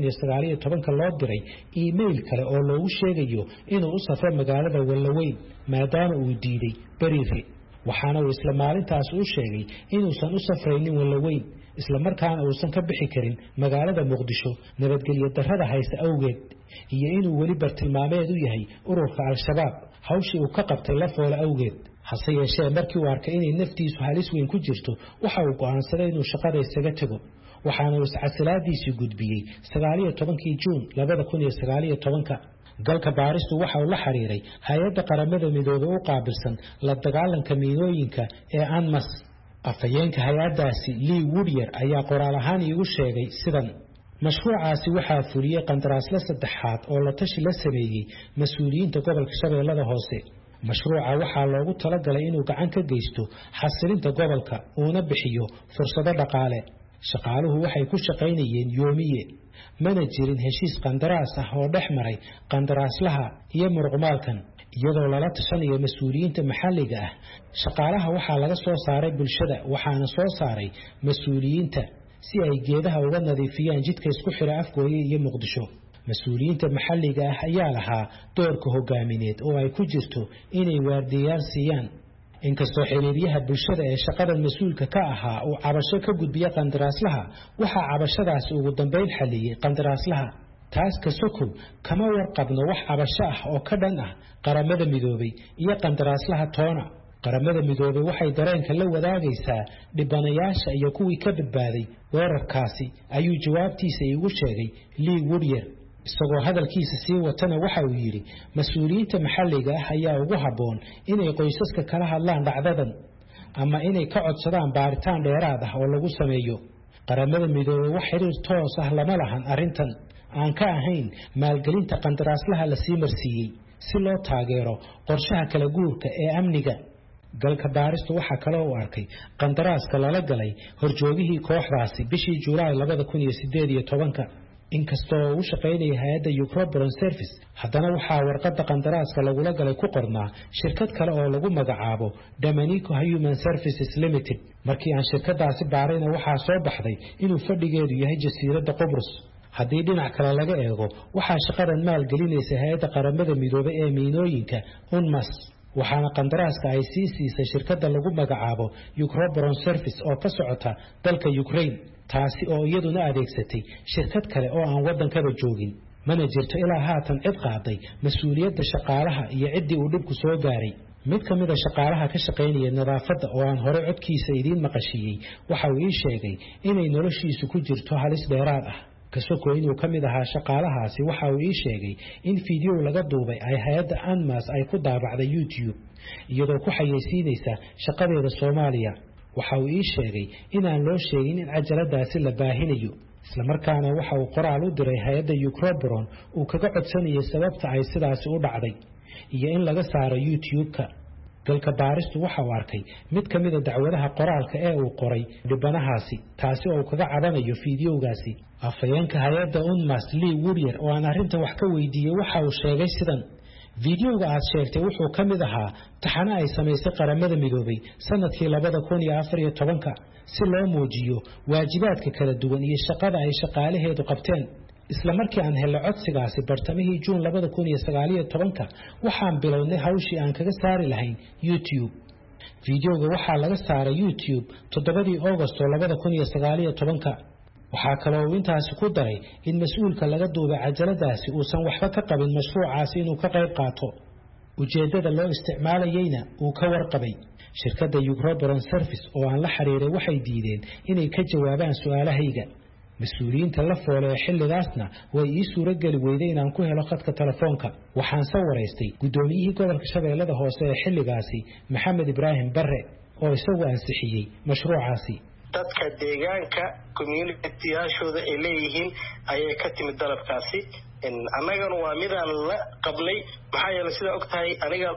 2019 loo diray email kale oo loogu sheegayo inuu u safro magaalada Wallaweyn maadaama uu diiday Bariire. waxaana uu isla maalintaas u sheegay inuusan u safraynin Wallaweyn isla markaana uusan ka bixi karin magaalada Muqdisho nabadgelyo darrada haysta awgeed iyo inuu weli bartilmaameed u yahay ururka al-shabaab hawshii uu ka qabtay la foole awgeed. hase yeeshee markii uu arkay inay naftiisu halis weyn ku jirto waxa uu go'aansaday inuu shaqada isaga tago. waxaana uu iscasilaadiisii gudbiyey 19 Juun 2019. galka baaristu waxa uu la xiriiray hay'adda qaramada midoobay u qaabilsan la dagaalanka miinooyinka ee UNMAS. afhayeenka hay'addaasi Lee Woodyer ayaa qoraal ahaan iigu sheegay sidan: mashruucaasi waxaa fuliyey qandaraasle saddexaad oo la tashi la sameeyey mas-uuliyiinta gobolka Shabeellada Hoose. mashruuca waxaa loogu talagalay inuu gacan ka geysto xasilinta gobolka uuna bixiyo fursado dhaqaale. shaqaaluhu waxay ku shaqaynayeen yoomiye mana jirin heshiis qandaraas ah oo dhex maray qandaraaslaha iyo muruqmaalkan iyadoo lala tashanayo mas-uuliyiinta maxalliga ah shaqaalaha waxaa laga soo saaray bulshada waxaana soo saaray mas-uuliyiinta si ay geedaha uga nadiifiyaan jidka isku xira Afgooye iyo Muqdisho mas-uuliyiinta maxalliga ah ayaa lahaa doorka hogaamineed oo ay ku jirto inay waardiyaal siiyaan inkastoo xiriiryaha bulshada ee shaqadan mas'uulka ka ahaa uu cabasho ka gudbiya qandaraaslaha waxaa cabashadaas ugu dambeyn xaliyay qandaraaslaha taas ka sokow kama warqabno wax cabasho ah oo ka dhan ah qaramada midoobay iyo qandaraaslaha toona qaramada midoobay waxay dareenka la wadaagaysaa dhibanayaasha iyo kuwii ka badbaaday weerarkaasi ayuu jawaabtiisa igu sheegay Lee Woodyer isagoo hadalkiisa sii watana waxa uu yiri mas'uuliyiinta maxalliga ah ayaa ugu haboon inay qoysaska kala hadlaan dhacdadan ama inay ka codsadaan baaritaan dheeraad ah oo lagu sameeyo qaramada midoobay wax xiriir toos ah lama lahan arintan aan ka ahayn maalgelinta qandaraaslaha la sii marsiiyay si loo taageero qorshaha kala guurka ee amniga galka baaristu waxa kale oo arkay qandaraaska lala galay horjoogihii kooxdaasi bishii Juulaay 2018 inkastoo uu shaqeynayay hay'adda Ukroboron Service haddana waxaa warqadda qandaraaska lagula galay ku qornaa shirkad kale oo lagu magacaabo Dominico Human Services Limited markii aan shirkadaasi baarayna waxaa soo baxday inuu fadhigeedu yahay jasiiradda Qobrus haddii dhinac kale laga eego waxaa shaqadan maalgelinaysa hay'adda qaramada midoobay ee miinooyinka UNMAS waxaana qandaraaska ay sii siisay shirkadda lagu magacaabo Ukroboron Service oo ka socota dalka Ukraine taasi oo iyaduna adeegsatay shirkad kale oo aan wadankaba joogin mana jirto ilaa haatan cid qaaday mas'uuliyadda shaqaalaha iyo ciddii uu dhibku soo gaaray mid ka mid ah shaqaalaha ka shaqeynaya nadaafadda oo aan hore codkiisa idiin maqashiyay waxa uu ii sheegay inay noloshiisu ku jirto halis dheeraad ah kasoo inuu ka mid ahaa shaqaalahaasi waxa uu ii sheegay in fiideo laga duubay ay hay'adda UNMAS ay ku daabacday YouTube iyadoo ku xayeysiinaysa shaqadeeda Soomaaliya waxa uu ii sheegay in aan loo sheegin in cajaladaasi la baahinayo isla markaana waxa uu qoraal u diray hay'adda Ukroboron uu kaga codsanayay sababta ay sidaas u dhacday iyo in laga saaro YouTube-ka galka baaristu waxa uu arkay mid ka mid ah dacwadaha qoraalka ee uu qoray dhibanahaasi taasi oo kaga cadanayo fiideogaasi afayeenka hay'adda UNMAS Lee Woodyer oo aan arrinta wax ka weydiiyay waxa uu sheegay sidan fiideoga aad sheegtay wuxuu ka mid ahaa taxana ay samaysay qaramada midoobay sanadkii 2014 si loo muujiyo waajibaadka kala duwan iyo shaqada ay shaqaalaheedu qabteen isla markii aan helay codsigaasi bartamihii Juun 2019 waxaan bilownay hawshii aan kaga saari lahayn YouTube fiideoga waxaa laga saaray YouTube 7 August 2019 waxaa kaloo uu intaasi ku daray in mas'uulka laga duubay cajaladaasi uusan waxba ka qabin mashruucaasi inuu ka qayb qaato ujeedada loo isticmaalayayna uu ka warqabay shirkadda Ukroboron Service oo aan la xiriiray waxay diideen inay ka jawaabaan su'aalahayga mas'uuliyiinta la foolay xilligaasna way ii suuragali weyday inaan ku helo khadka telefoonka waxaan soo wareystay gudoomiyihii gobolka Shabeellada Hoose ee xilligaasi Maxamed Ibrahim Barre oo isagu ansixiyay mashruucaasi dadka deegaanka community-yaashooda ay leeyihiin ayay ka timid dalabkaasi annagana waa midaan la qabnay maxaa yeelay sida ogtahay aniga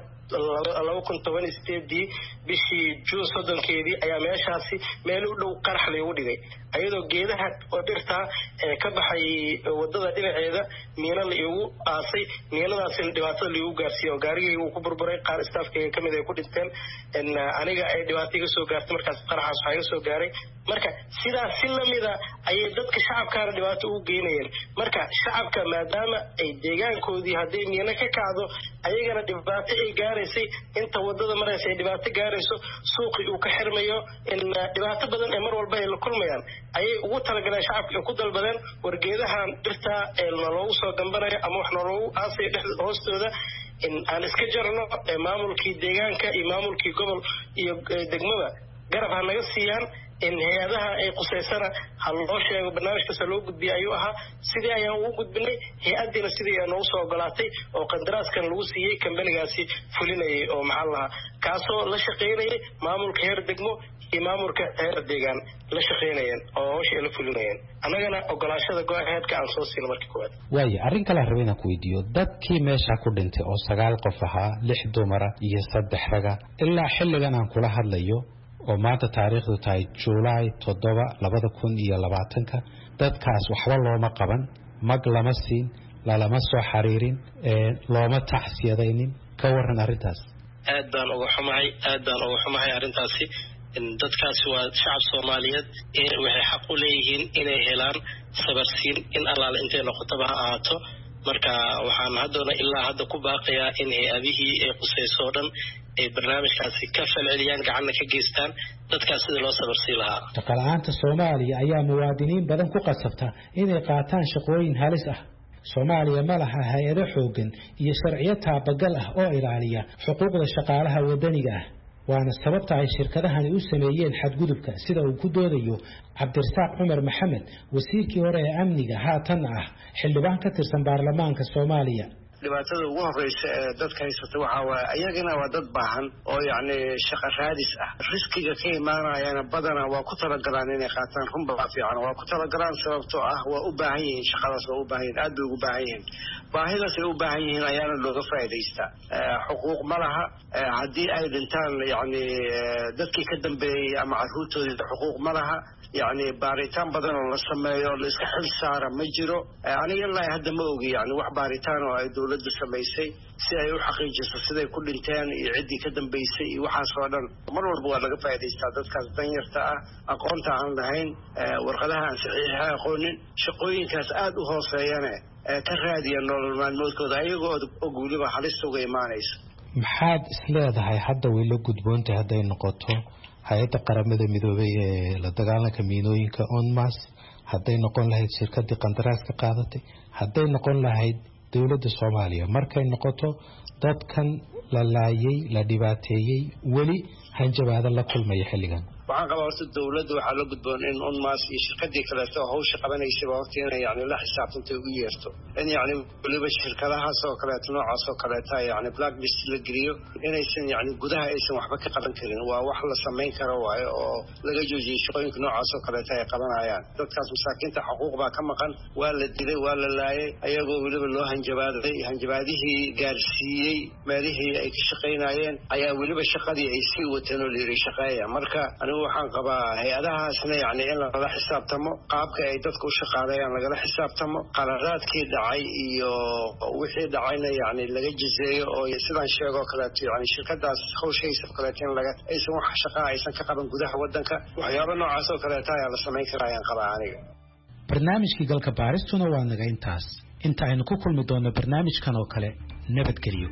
2018 bishii Juun 30 ayaa meeshaasi meel u dhow qarax lagu dhigay ayadoo geedaha oo dhirta ka baxay wadada dhinaceeda miina la igu aasay miinadaasina dhibaatada lagu gaarsiiyay oo gaarigayga uu ku burburay qaar staafkayga kamid ay ku dhinteen aniga ay dhibaato iga soo gaartay markaas qaraxaas waxa iga soo gaaray marka sidaas si lamida ayay dadka shacabkaana dhibaato ugu geynayeen marka shacabka maadaama ay deegaankoodii hadday miina ka kacdo ayagana dhibaato ay gaaraysay inta wadada maraysa ay dhibaato gaarayso suuqii uu ka xirmayo in dhibaato badan ee mar walba ay la kulmayaan ayay ugu talagaleen shacabka ay ku dalbadeen wargeedahan dhirta ee loogu soo dambanayo ama wax loogu aasay hoostooda in aan iska jarno maamulkii deegaanka iyo maamulkii gobol iyo degmada garab ha naga siiyaan in hay'adaha ay quseysana hal loo sheego barnaamijkaas loo gudbiyay ayuu ahaa sidii ayaan ugu gudbinay hay'adina sidii ay noo soo ogolaatay oo qandaraaskan lagu siiyay kambanigaasi fulinayay oo maxaa lahaa kaasoo la shaqeynayay maamulka heer degmo iyo maamulka heer deegaan la shaqeynayeen oo hawsha la fulinayeen annagana ogolaashada go-aanka aan soo siin markii koowaad waayo arrin kale rabay inaan ku weydiiyo dadkii meesha ku dhintay oo 9 qof ahaa 6 dumar iyo 3 rag ilaa xilligan aan kula hadlayo oo maanta taariikhdu tahay July 7 2020 dadkaas waxba looma qaban mag lama siin lama soo xariirin looma taxsiyadaynin ka waran arrintaas aad baan uga xumahay arrintaasi dadkaasi waa shacab Soomaaliyeed waxay xaq u leeyihiin inay helaan sabarsiin in allaala intay noqotaba ha ahaato marka waxaan haddana ilaa hadda ku baaqayaa in hay'adihii ay qusayso dhan ay barnaamijkaasi ka falceliyaan gacanna ka geystaan dadkaas sida loo sabarsiin lahaa shaqaalaanta Soomaaliya ayaa muwaadiniin badan ku qasabta inay qaataan shaqooyin halis ah Soomaaliya ma laha hay'ado xooggan iyo sharciyo taabagal ah oo ilaaliya xuquuqda shaqaalaha wadaniga ah waana sababta ay shirkadahani u sameeyeen xadgudubka sida uu ku doodayo Cabdirasaaq Cumar Maxamed wasiirkii hore ee amniga haatan ah xildhibaan ka tirsan baarlamaanka Soomaaliya dhibaatada ugu horeysa ee dadka haysata waxa waa ayagana waa dad baahan oo yacni shaqo raadis ah riskiga ka imaanayana badana waa ku talagalaan inay qaataan runbaa fiican waa ku talagalaan sababtoo ah waa u baahan yihiin shaqadaas waa u baahan yihiin aad bay ugu baahan yihiin baahidaas ay u baahan yihiin ayaana looga faa'iidaystaa xuquuq ma laha haddii ay dhintaan yacni dadkii ka dambeeyey ama carruurtoodii xuquuq ma laha يعني باريتان بدن الله سماه الله إسكحل سارة مجرو أنا يلا هذا ما أوجي يعني واحد باريتان وعيدولد سميسي سيأيو حقيقة سيدا كل إنتان يعدي كدم بيسي وحاسوانا مرور بوا لقى فايدة استعداد كاس دنيرتا أقونتا عن لهين ورقلها عن صحيحها قونين شقوين كاس آد وهوصيانا كرادي أنه الموت كود أيقو أقولي بحاليستو غيمانيس محاد إسلاذها حدا ويلو قدبونت هدا ينقطو hay'adda qaramada midoobay ee la dagaalanka miinooyinka ONMAS hadday noqon lahayd shirkadii qandaraaska qaadatay hadday noqon lahayd dawladda Soomaaliya markay noqoto dadkan la laayay la dhibaateeyay wali hanjabaada la kulmaya xilligan waxaan qabaa horta dawladda waxaa la gudboon in ONMAS iyo shirkadii kaleeto hawsha qabanaysa horta inay yani la xisaabtantay ugu yeerto in yani waliba shirkadahaas oo kaleeto noocaas oo kaleeto yani blacklist la geliyo inaysan yani gudaha aysan waxba ka qaban karin waa wax la samayn karo waayo oo laga joojiyay shaqooyinka noocaas oo kaleeto ay qabanayaan dadkaas masaakiinta xuquuq baa ka maqan waa la dilay waa la laayay ayagoo waliba loo hanjabaadihii gaarsiiyey meelihii ay ka shaqaynayeen ayaa waliba shaqadii ay sii wateen oo la yiri shaqeeya marka waxaan qabaa hay'adahaasna yani in la xisaabtamo qaabka ay dadku u shaqaaleeyaan laga xisaabtamo qaladaadkii dhacay iyo wixii dhacayna yani laga jizeeyo oo sidaan sheego kale yani shirkadaas hawshiisa kale in laga aysan wax shaqo aysan ka qaban gudaha wadanka waxyaabo noocaas oo kale ayaa la sameyn karaa ayaan qabaa aniga barnaamijkii galka baaristuna waa naga intaas inta aynu ku kulmi doono barnaamijkan oo kale nabadgelyo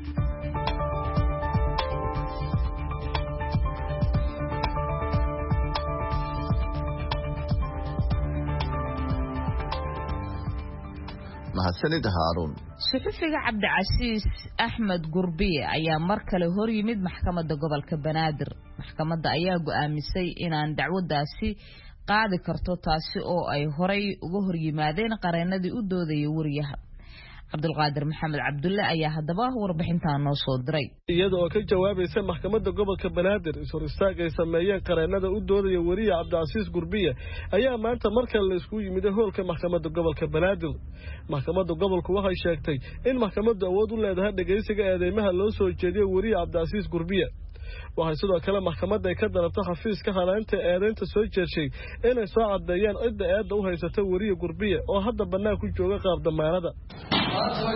mahadsanid Haaruun saxafiga Cabdicasiis Axmed Gurbiye ayaa mar kale hor yimid maxkamadda gobolka Banaadir maxkamadda ayaa go'aamisay inaan dacwadaasi qaadi karto taasi oo ay horay uga hor yimaadeen qareenadii u doodayay wariyaha Cabdulqaadir Maxamed Cabdulle ayaa hadaba warbixinta noo soo diray iyadoo ka jawaabaysa maxkamadda gobolka Banaadir isor istaagay sameeyeen qareenada u doodaya wariyaha Cabdicasiis Gurbiye ayaa maanta markale la isku yimid hoolka maxkamadda gobolka Banaadir maxkamadda gobolku waxay sheegtay in maxkamaddu awood u leedahay dhageysiga eedeymaha loo soo jeediyay wariyaha Cabdicasiis Gurbiye waxay sidoo kale maxkamadda ay ka dalabtay xafiiska halaynta eedeynta soo jeeshay inay soo cadeeyaan cidda eedda u haysata wariyaha Gurbiye oo hadda banaan ku jooga qaab damaanada waxay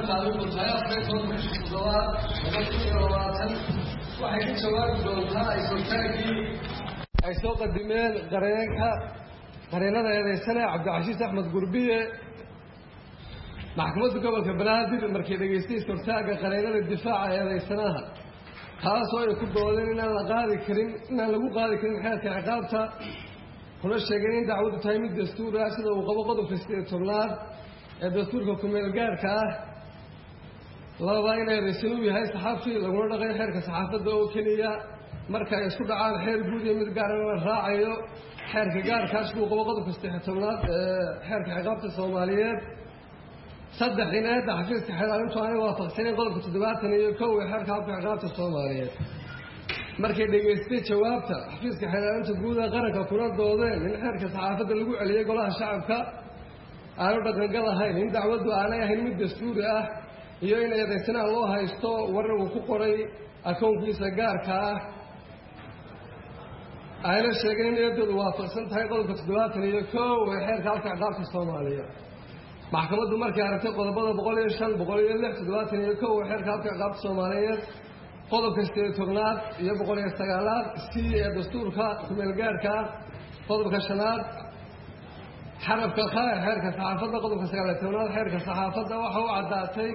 ka jawaabi doontaa ay soo qadimeen qareenada eedeysane Cabdicasiis Axmed Gurbiye maxkamadda gobolka Banaadir markay dhageystay sortaaga qareenada difaaca eedeysanaha taasoo ay ku doodeen inaan lagu qaadi karin xeerka ciqaabta kuna sheegeen in dacwadu tahay mid dastuuri ah sida uu qabo qodobka 18 ee dastuurka kumeel gaarka ah laba in eedeysanu yahay saxaafi laguna dhaqay xeerka saxaafadda oo keliya marka ay isku dhacaan xeer guud iyo mid gaar ah la raacayo xeerka gaarkaas uu qabo qodobka 18 ee xeerka ciqaabta Soomaaliyeed saddex in eedda xafiiska xeelaalintu aanay waafaqsanayn qodobka 71 ee xeerka ciqaabta Soomaaliyeed markay dhageystay jawaabta xafiiska xeelaalinta guud ee qaranka kuna doodeen in xeerka saxaafadda lagu celiyay golaha shacabka aanu dhaqangal ahayn in dacwadu aanay ahayn mid dastuuri ah iyo in eedeysanaha loo haysto warar uu ku qoray akoonkiisa gaarka ah ayna sheegeen in eedoodu waafaqsan tahay qodobka 71 ee xeerka halka ciqaabta Soomaaliya maxkamaddu markay aragtay qodobada 105 106 71 ee xeerka halka ciqaabta Soomaaliyeed qodobka 8 iyo 109 si ee dastuurka kumeelgaarka qodobka 5 xarafka xeerka saxaafadda qodobka 19 xeerka saxaafadda waxa uu cadaatay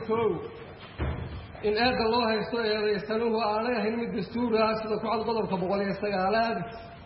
in eedda loo haysto eedaysanuhu aanay ahayn mid dastuur ah sida ku cad qodobka 109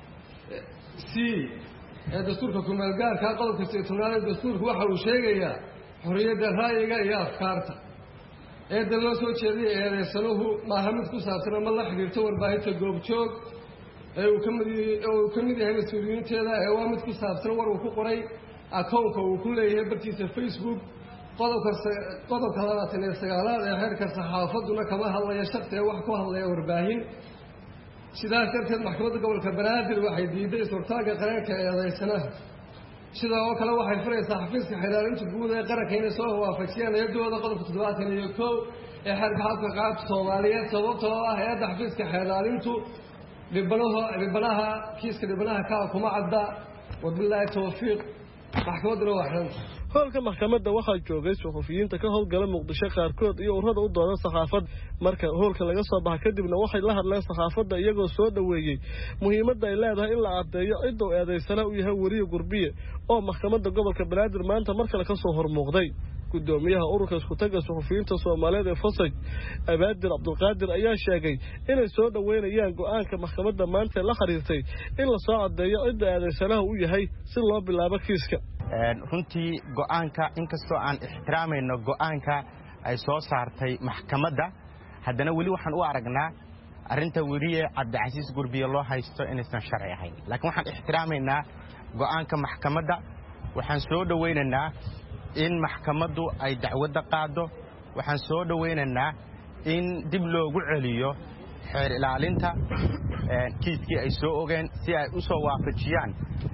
si ee dastuurka kumeelgaarka qodobka 8 ee dastuurku waxa uu sheegayaa xorriyadda ra'yiga iyo afkaarta eedda loo soo jeediyay eedaysanuhu maaha mid ku saabsan ama la xiriirto warbaahinta goobjoog ee uu ka mid yahay mas-uuliyiinteeda ee waa mid ku saabsan war uu ku qoray akoonka uu ku leeyahay bartiisa Facebook qodobka 29 ee xeerka saxaafadduna kama hadlaya shaqsi ee wax ku hadlaya warbaahin sidaas darteed maxkamadda gobolka Banaadir waxay diiday suurtaga qaranka eedaysanaha sida oo kale waxay furaysaa xafiiska xiraarinta guud ee qaranka inay soo waafajiyaan eedooda qodobka 71 ee xeerka halka ciqaabta Soomaaliyeed sababtoo ah eedda xafiiska xiraarintu dhibanaha kiiska dhibanaha ka kuma cadda wabillahi tawfiiq maxkamaddu waa xiranta hoolka maxkamadda waxaa joogay suxufiyiinta ka howlgala Muqdisho qaarkood iyo ururada u dooda saxaafad marka hoolka laga soo baxay kadibna waxay la hadleen saxaafadda iyagoo soo dhaweeyay muhiimadda ay leedahay in la cadeeyo cidda eedaysana u yahay wariye Gurbiye oo maxkamadda gobolka Banaadir maanta markale ka soo hormuuqday gudoomiyaha ururka isku taga suxufiyiinta Soomaaliyeed ee Fasaj Abaadir Abdulqaadir ayaa sheegay inay soo dhaweynayaan go'aanka maxkamadda maanta la xiriirtay in la soo cadeeyo cidda eedaysana u yahay si loo bilaabo kiiska runtii go'aanka inkastoo aan ixtiraamayno go'aanka ay soo saartay maxkamadda haddana weli waxaan u aragnaa arrinta wariye Cabdicasiis Gurbiye loo haysto inaysan sharci ahayn laakiin waxaan ixtiraamaynaa go'aanka maxkamadda waxaan soo dhaweynaynaa in maxkamaddu ay dacwadda qaado waxaan soo dhaweynaynaa in dib loogu celiyo xeer ilaalinta kiiskii ay soo ogeen si ay u soo waafajiyaan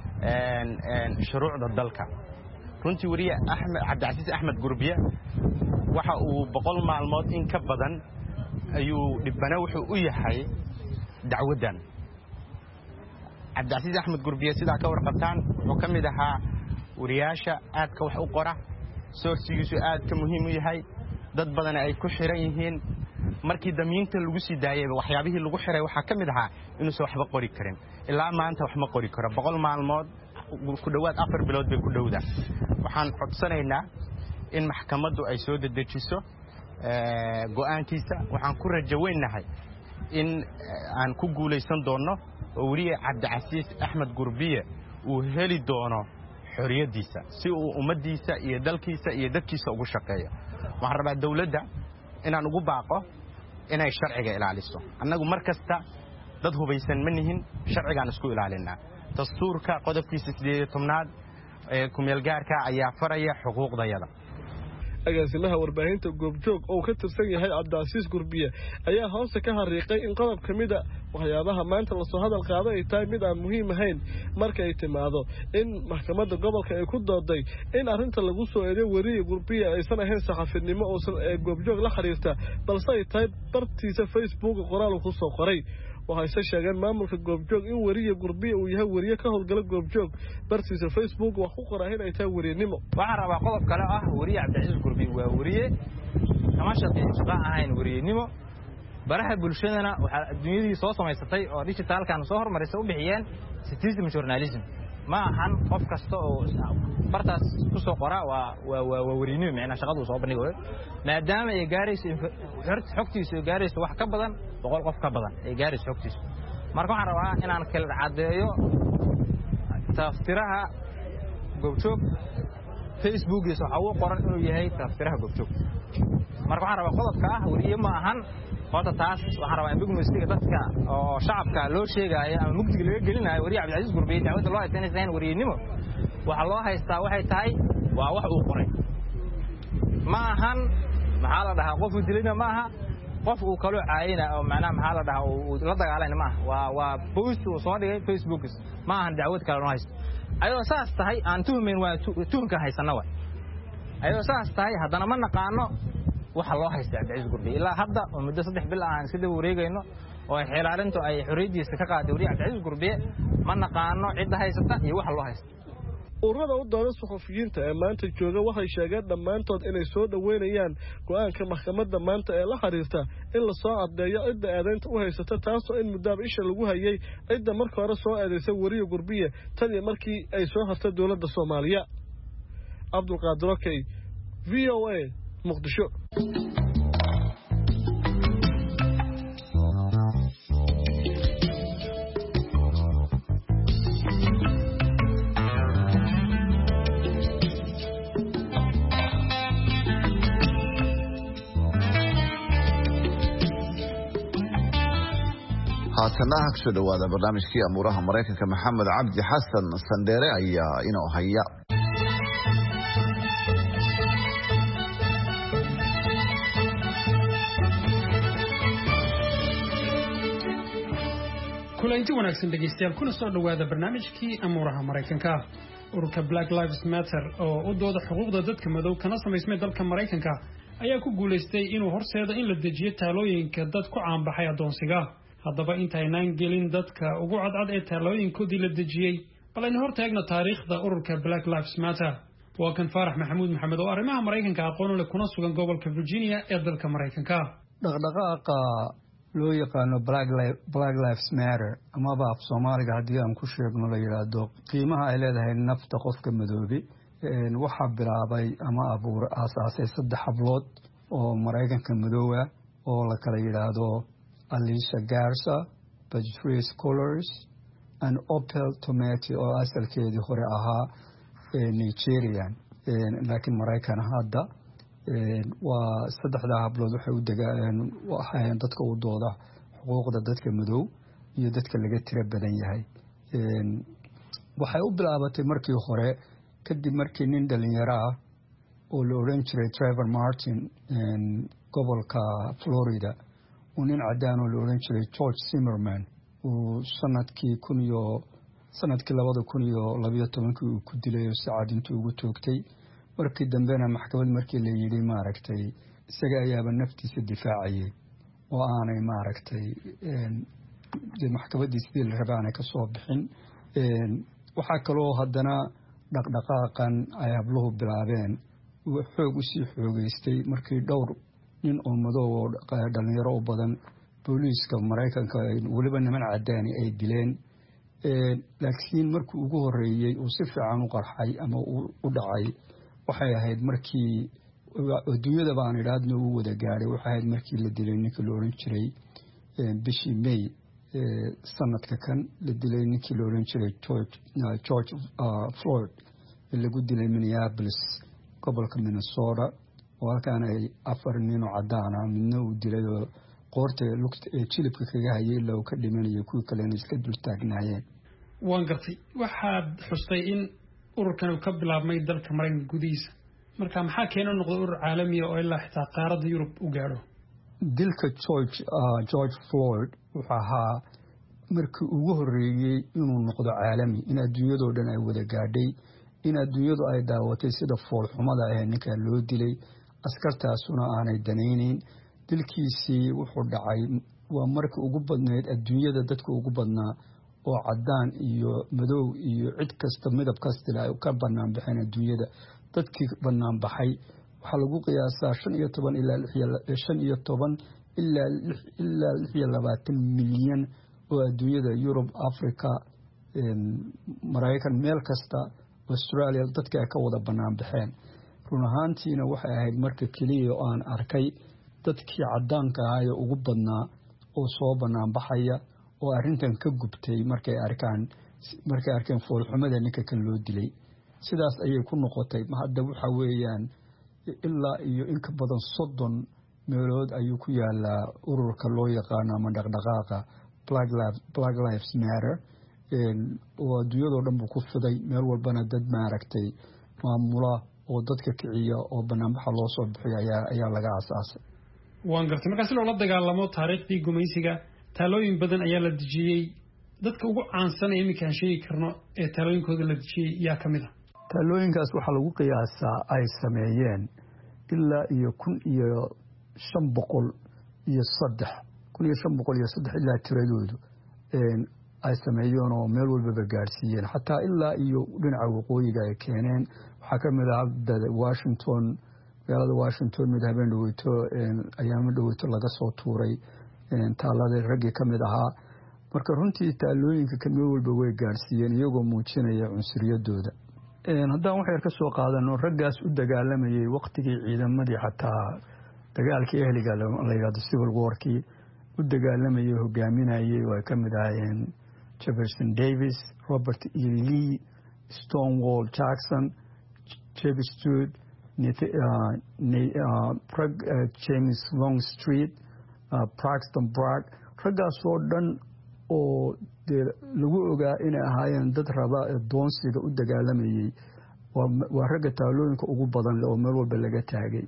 shuruucda dalka runtii wariye Cabdicasiis Axmed Gurbiye waxa uu 100 maalmood in ka badan ayuu dhibana wuxuu u yahay dacwadan Cabdicasiis Axmed Gurbiye sida ka warqabtaan wuxuu kamid ahaa wariyaasha aadka wax u qora soorsigiisu aad ka muhiim u yahay dad badan ay ku xiran yihiin markii damiinta lagu sii daayay waxyaabihii lagu xiray waxa kamid ahaa inuu soo waxba qori karin ilaa maanta wax ma qori karo 100 maalmood ku dhawaad 4 bilood bay ku dhawdaa waxaan codsanaynaa in maxkamaddu ay soo dedejiso go'aankiisa waxaan ku rajaweynahay in aan ku guuleysan doono oo wariye Cabdicasiis Axmed Gurbiye uu heli doono xorriyadiisa si uu ummadiisa iyo dalkiisa iyo dadkiisa ugu shaqeeyo waxaan rabaa dawladda inaan ugu baaqo inay sharciga ilaaliso annagu markasta dad hubaysan ma nihin sharcigaan isku ilaalinaa dastuurka qodobkiisa 18 ee kumeelgaarka ayaa faraya xuquuqdayada agaasimaha warbaahinta goobjoog oo ka tirsan yahay Cabdicasiis Gurbiye ayaa hoose ka xariiqay in qodob kamida waxyaabaha maanta la soo hadal qaaday ay tahay mid aan muhiim ahayn marka ay timaado in maxkamadda gobolka ay ku dooday in arrinta lagu soo eedeeyo wariye Gurbiye aysan ahayn saxafinimo oo goobjoog la xiriirta balse ay tahay bartiisa Facebook qoraal ku soo qoray waxay sheegeen maamulka goobjoog in wariye Gurbiye uu yahay wariye ka howlgala goobjoog bartiisa Facebook wax ku qoraa in ay tahay wariyenimo waxaan rabaa qodob kale ah wariye Cabdicasiis Gurbiye waa wariye kama shaqeeyo ahayn wariyenimo baraha bulshadana waxa adduunyadii soo samaysatay oo digitalkan soo hormarisay u bixiyeen citizen journalism ma ahan qof kasta oo bartaas ku soo qora waa wariyenimo macna shaqadu soo bandhigo maadaama ay gaarayso xogtiisa gaarayso wax ka badan 100 qof ka badan ay gaarayso xogtiisa marka waxaan rabaa inaan kala cadeeyo tafsiraha goobjoog Facebook iyo waxa uu qoran inuu yahay tafsiraha goobjoog marka waxaan rabaa qodobka ah wariye ma ahan qodobka taas waxaan rabaa in bignostiga dadka oo shacabka loo sheegayo ama mugdiga laga gelinayo wariye Cabdicasiis Gurbiye dacwada loo haysanaysan wariyenimo waxa loo haystaa waxay tahay waa wax uu qoray ma ahan maxaa la dhahaa qof dilina ma aha qof uu kala caayina oo macnaha maxaa la dhahaa uu la dagaalayna ma aha waa post uu soo dhigay Facebook ma ahan dacwad kale loo haysto ayuu saas tahay aan tuhmin waa tuhunka haysana way ayuu saas tahay haddana ma naqaano waxa loo haystay Cabdicasiis Gurbiye ilaa hadda oo muddo 3 bil aan iska daba wareegayno oo ay xilaalintu ay xorriyadiisa ka qaaday wariye Cabdicasiis Gurbiye ma naqaano cid haysata iyo waxa loo haystay ururada u dooda suxufiyiinta ee maanta jooga waxay sheegeen dhammaantood inay soo dhaweynayaan go'aanka maxkamadda maanta ee la xiriirta in la soo caddeeyo cidda eedaynta u haysata taasoo in muddaaba isha lagu hayay cidda marka hore soo eedaysay wariye Gurbiye tan iyo markii ay soo hartay dowladda Soomaaliya. Cabdulqaadir Okey, VOA, Muqdisho. haatana kusoo dhawaada barnaamijkii amuuraha Mareykanka Maxamed Cabdi Xasan Sandere ayaa inoo haya. kulanti wanaagsan dhageystayaal kuna soo dhawaada barnaamijkii amuuraha Mareykanka. ururka Black Lives Matter oo u dooda xuquuqda dadka madow kana samaysmay dalka Mareykanka ayaa ku guuleystay inuu horseedo in la dejiyo taalooyinka dad ku caanbaxay adoonsiga. haddaba intaynaan gelin dadka ugu cadcad ee taalooyinkoodii la dejiyey bal aynu hortaagna taariikhda ururka Black Lives Matter. waa kan Faarax Maxamuud Maxamed oo arrimaha Mareykanka aqoon u leh kuna sugan gobolka Virginia ee dalka Mareykanka. dhaqdhaqaaqa loo yaqaano Black Lives Matter amaba af Soomaaliga haddii aan ku sheegno la yiraahdo qiimaha ay leedahay nafta qofka madoobi waxa bilaabay ama aasaasay 3 hablood oo Mareykanka madoowa oo la kala yiraahdo Alicia Garza, Patrice Cullors, and Opal Tometi oo asalkeedii hore ahaa Nigerian laakiin Mareykan hadda waa 3 hablood waxay u degaan waxay dadka u dooda xuquuqda dadka madow iyo dadka laga tira badan yahay waxay u bilaabatay markii hore kadib markii nin dhalinyaro ah oo la oran jiray Trayvon Martin gobolka Florida nin cadaan oo la oran jiray George Zimmerman oo sanadkii 2012 uu ku dilay saacadintii ugu toogtay markii dambena maxkamad markii la yiri maaragtay isaga ayaaba naftiisa difaacayay oo aanay maaragtay maxkamadiisii la rabaanay ka soo bixin waxa kaloo haddana dhaqdhaqaaqan ay habluhu bilaabeen xoog u sii xoogeystay markii dhowr nin oo madow oo dhalinyaro u badan booliiska Mareykanka waliba niman cadaan ay dileen laakiin markii ugu horeeyay uu si fiican u qarxay ama u dhacay waxay ahayd markii adduunyada baan idhaadno uu wada gaaray waxay ahayd markii la dilay ninkii la oran jiray bishii May sanadka kan la dilay ninkii la oran jiray George Floyd lagu dilay Minneapolis gobolka Minnesota halkaan ay 4 nin oo cadaan ah midna uu dilay oo qoorta jilibka kaga hayay ilaa uu ka dhimanayo kuwa kalena iska dul taagnaayeen. waan gartay waxaad xustay in ururkan uu ka bilaabmay dalka Mareykanka gudihiisa marka maxaa keenay noqdo urur caalami ah oo ilaa xitaa qaaradda Yurub u gaaro dilka George Floyd waxa ahaa markii ugu horeeyay inuu noqdo caalami in adduunyada oo dhan ay wada gaadhay in adduunyadu ay daawatay sida fool xumada ah ninka loo dilay askartaasuna aanay danaynin dilkiisii wuxuu dhacay waa markii ugu badneed adduunyada dadka ugu badnaa oo cadaan iyo madow iyo cid kasta midab kasta ay ka banaan baxeen adduunyada dadkii banaan baxay waxa lagu qiyaasaa 15 ilaa 20 milyan oo adduunyada Europe Africa Mareykan meel kasta Australia dadka ay ka wada banaan baxeen run ahaantiina waxay ahayd marka kaliya oo aan arkay dadkii cadaanka ah ee ugu badnaa oo soo banaan baxaya oo arrintan ka gubtay markay arkeen foolxumada ninka kan loo dilay sidaas ayay ku noqotay hadda waxa weeyaan ilaa iyo in ka badan 30 meelood ayuu ku yaalaa ururka loo yaqaan ama dhaqdhaqaaqa Black Lives Matter oo adduunyadoo dhan buu ku fiday meel walbana dad maaragtay maamula oo dadka kiciya oo banaanbaxa loo soo bixiyo ayaa laga aasaasay waan gartay markaas loo la dagaalamo taariikhdii gumaysiga taalooyin badan ayaa la dejiyay dadka ugu caansan ee imika aan sheegi karno ee taalooyinkooda la dejiyay yaa kamid ah taalooyinkaas waxa lagu qiyaasaa ay sameeyeen ilaa iyo 1,503 ilaa tiradoodu ay sameeyeen oo meel walbaba gaarsiiyeen xataa ilaa iyo dhinaca waqooyiga ay keeneen waxaa ka mid ah Washington magaalada Washington mid habeen dhaweyto ayaamo dhaweyto laga soo tuuray taaladii raggii ka mid ahaa marka runtii taalooyinka ka meel walba way gaarsiiyeen iyagoo muujinaya cunsuriyadooda haddaan wax yar ka soo qaadano raggaas u dagaalamayay waqtigii ciidamadii xataa dagaalkii ehliga la yiraahdo civil warkii u dagaalamayay hogaaminayay oo ay ka mid ahaayeen Jefferson Davis, Robert E. Lee, Stonewall Jackson, Jeb Stuart, James Longstreet, Braxton Bragg raggaas oo dhan oo lagu ogaa inay ahaayeen dad raba doonsiga u dagaalamayay waa ragga taalooyinka ugu badan oo meel walba laga taagay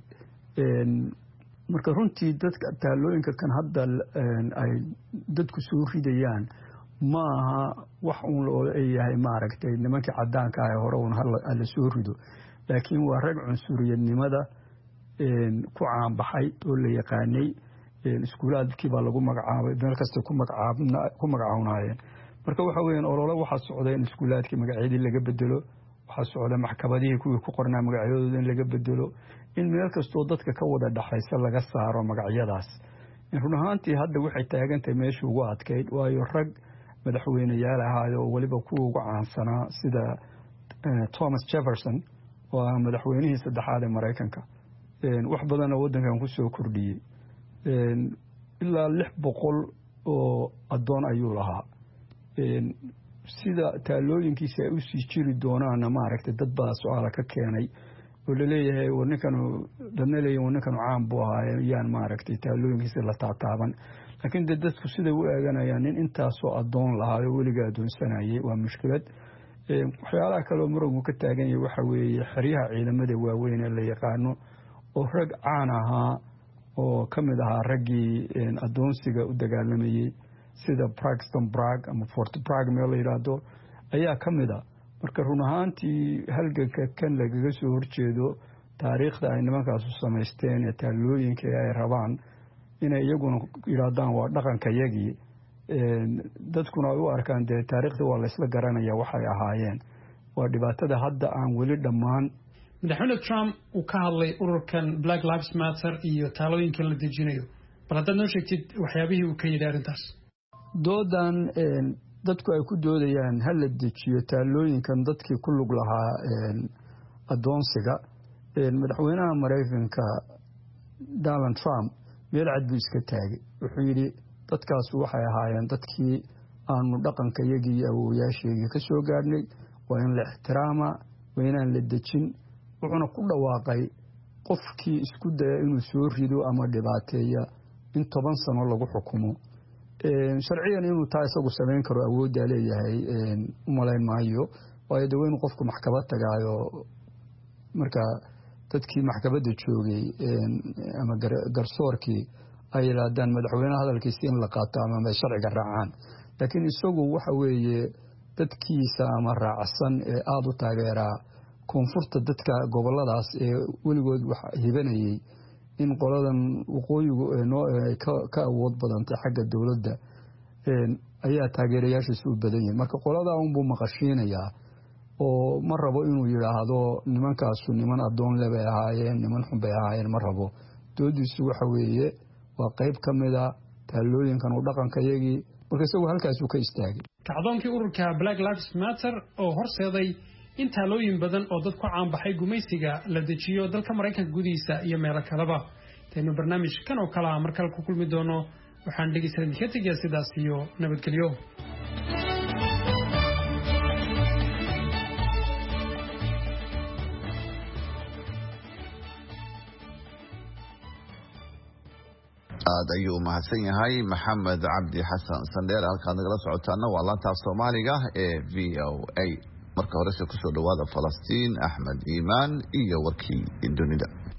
marka runtii dadka taalooyinka kan hadda ay dadku soo ridayaan ma aha wax uun loo yahay maaragtay nimankii cadaanka ah hore uun la soo rido laakiin waa rag cunsuriyadnimada ku caanbaxay oo la yaqaanay iskuulaadkii baa lagu magacaabay meel kasta ku magacaawnayeen marka waxa weeyaan olole waxa socday in iskuulaadkii magacyadii laga bedelo waxa socday maxkamadihii kuwii ku qornaa magacyadooda in laga bedelo in meel kastoo dadka ka wada dhaxaysa laga saaro magacyadaas run ahaantii hadda waxay taagantahay meeshii ugu adkayd waayo rag madaxweyneyaal ahaayo oo weliba kuwa ugu caansanaa sida Thomas Jefferson oo madaxweynihii saddexaad ee Mareykanka wax badan oo wadankan ku soo kordhiyay ilaa 600 oo adoon ayuu lahaa sida taalooyinkiisa ay u sii jiri doonaan maaragtay dad baa su'aala ka keenay oo la leeyahay ninkan caan buu ahaa yaan maaragtay taalooyinkiisa la taataaban laakiin dadku sida u eeganayaan nin intaasoo adoon lahaa oo weliga adoonsanayay waa mushkilad waxyaalaha kale oo muranku ka taagan yahay waxa weeye xeryaha ciidamada waaweyn ee la yaqaano oo rag caan ahaa oo ka mid ahaa raggii adoonsiga u dagaalamayay sida Braxton Bragg ama Fort Bragg meel la yiraahdo ayaa ka mid ah marka run ahaantii halganka kan lagaga soo horjeedo taariikhda ay nimankaas u samaysteen ee taalooyinka ay rabaan inay iyaguna yiraahdaan waa dhaqanka yagii dadkuna ay u arkaan dee taariikhda waa la isla garanaya waxay ahaayeen waa dhibaatada hadda aan weli dhammaan madaxweyne Trump uu ka hadlay ururkan Black Lives Matter iyo taalooyinka la dejinayo bal haddaad noo sheegtid waxyaabihii uu ka yidhi arrintaas doodan dadku ay ku doodayaan hal la dejiyo taalooyinkan dadkii ku lug lahaa adoonsiga madaxweynaha Mareykanka Donald Trump meel cad buu iska taagay wuxuu yidhi dadkaas waxay ahaayeen dadkii aanu dhaqanka iyagii awoowayaashayga ka soo gaadhnay waa in la ixtiraama waa inaan la dejin wuxuuna ku dhawaaqay qofkii isku daya inuu soo rido ama dhibaateeya in 10 sano lagu xukumo sharciyan inuu taa isagu samayn karo awoodda leeyahay umalayn maayo waayo daweynu qofku maxkamad tagaayo marka dadkii maxkamadda joogay ama garsoorkii ay yiraahdaan madaxweynaha hadalkiisa in la qaato ama ay sharciga raacaan laakiin isagu waxa weeye dadkiisa ama raacsan ee aad u taageeraa koonfurta dadka goboladaas ee weligood wax hibanayay in qoladan waqooyigu ka awood badantay xagga dowladda ayaa taageerayaashiisa u badan yihiin marka qoladaa unbuu maqashiinayaa oo ma rabo inuu yidhaahdo nimankaasu niman adoon le bay ahaayeen niman xun bay ahaayeen ma rabo doodiisu waxa weeye waa qayb ka mida taalooyinkan uu dhaqankayagii marka isagu halkaasuu ka istaagay kacdoonkii ururka Black Lives Matter oo horseeday in taalooyin badan oo dad ku caanbaxay gumaysiga la dejiyo dalka Mareykanka gudihiisa iyo meelo kaleba taynu barnaamijkan oo kala markale ku kulmi doono waxaan dhegeysan ka tagay sidaas iyo nabadgelyo aad ayuu mahadsan yahay maxamed cabdi xasan sandheer halkaad nagala socotaana waa laantaaf Soomaaliga ee VOA marka hore soo kusoo dhawaada Falastiin Axmed Iimaan iyo warkii dunida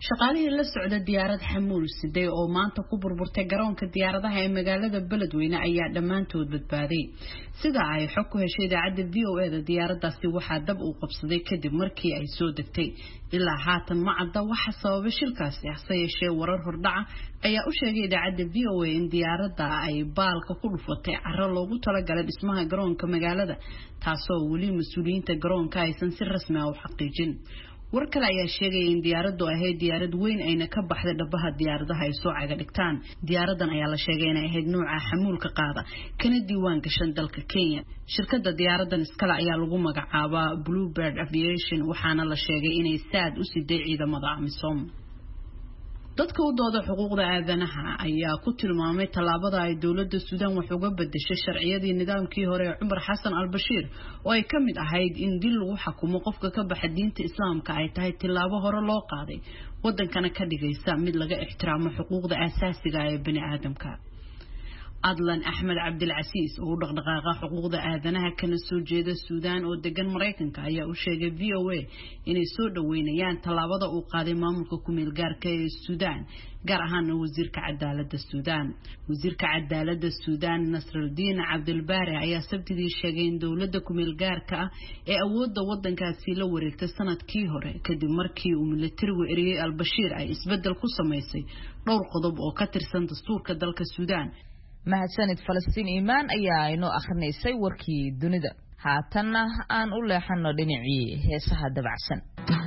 shaqaalihii la socda diyaarad xamuul siday oo maanta ku burburtay garoonka diyaaradaha ee magaalada Beledweyne ayaa dhammaantood badbaaday sida ay xog ku heshay idaacadda VOA da diyaaradaasi waxaa dab u qabsaday kadib markii ay soo degtay ilaa haatan ma cadda waxa sababay shilkaasi hase yeeshee warar hordhaca ayaa u sheegay idaacadda VOA in diyaaradda ay baalka ku dhufatay carro loogu talagalay dhismaha garoonka magaalada taasoo weli mas'uuliyiinta garoonka aysan si rasmi ah u xaqiijin war kale ayaa sheegay in diyaaraddu ahayd diyaarad weyn ayna ka baxday dhabaha diyaaradaha ay soo caga dhigtaan diyaaradan ayaa la sheegay inay ahayd nooca xamuulka qaada kana diiwaan gashan dalka Kenya shirkadda diyaaradan iskala ayaa lagu magacaabaa Bluebird Aviation waxaana la sheegay inay saad u siday ciidamada AMISOM dadka u dooda xuquuqda aadanaha ayaa ku tilmaamay talaabada ay dawladda Suudaan wax uga bedeshay sharciyadii nidaamkii hore ee Umar Xasan al-Bashir oo ay kamid ahayd in dil lagu xukumo qofka ka baxa diinta Islaamka ay tahay tilaabo hore loo qaaday wadankana ka dhigaysa mid laga ixtiraamo xuquuqda aasaasiga ah ee bini'aadamka Adlan Ahmed Abdulcasiis oo dhaqdhaqaaqa xuquuqda aadanaha kana soo jeeda Suudaan oo degan Mareykanka ayaa u sheegay VOA inay soo dhaweynayaan talaabada uu qaaday maamulka ku meel gaarka ee Suudaan gaar ahaan wasiirka cadaaladda Suudaan wasiirka cadaaladda Suudaan Nasruddin Abdelbari ayaa sabtidii sheegay in dawladda ku meel gaarka ah ee awoodda wadankaasi la wareegtay sanadkii hore kadib markii uu militarigu eriyay al-Bashir ay isbedel ku sameysay dhowr qodob oo ka tirsan dastuurka dalka Suudaan mahadsanid Falastiin Iimaan ayaa inoo akhrineysay warkii dunida haatanna aan u leexano dhinacii heesaha dabacsan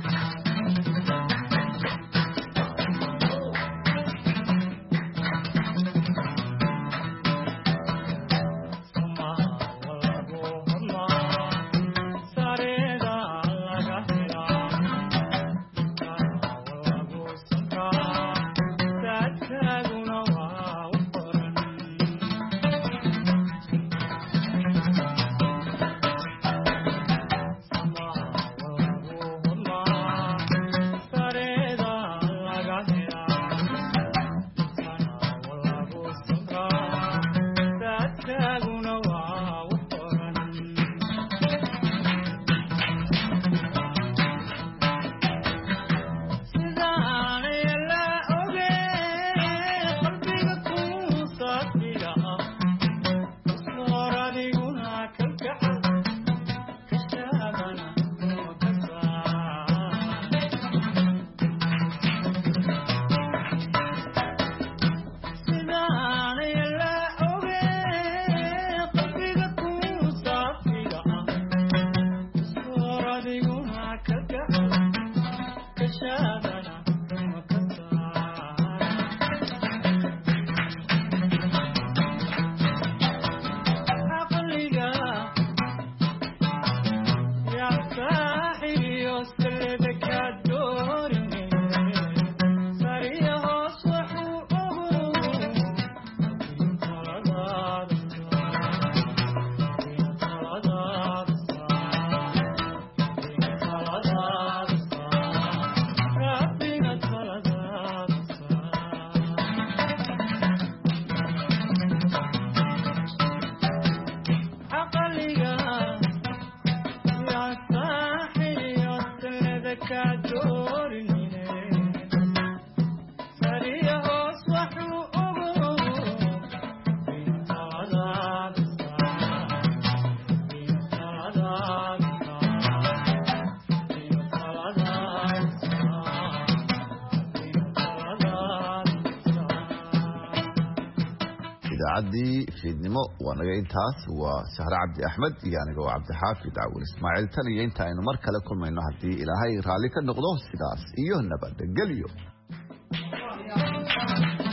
idaacadii fiidnimo waa naga intaas waa Sahra Cabdi Axmed iyo aniga oo Cabdi Xaafid Awil Ismaaciil tan iyo inta aynu mar kale kulmayno haddii Ilaahay raali ka noqdo sidaas iyo nabadgelyo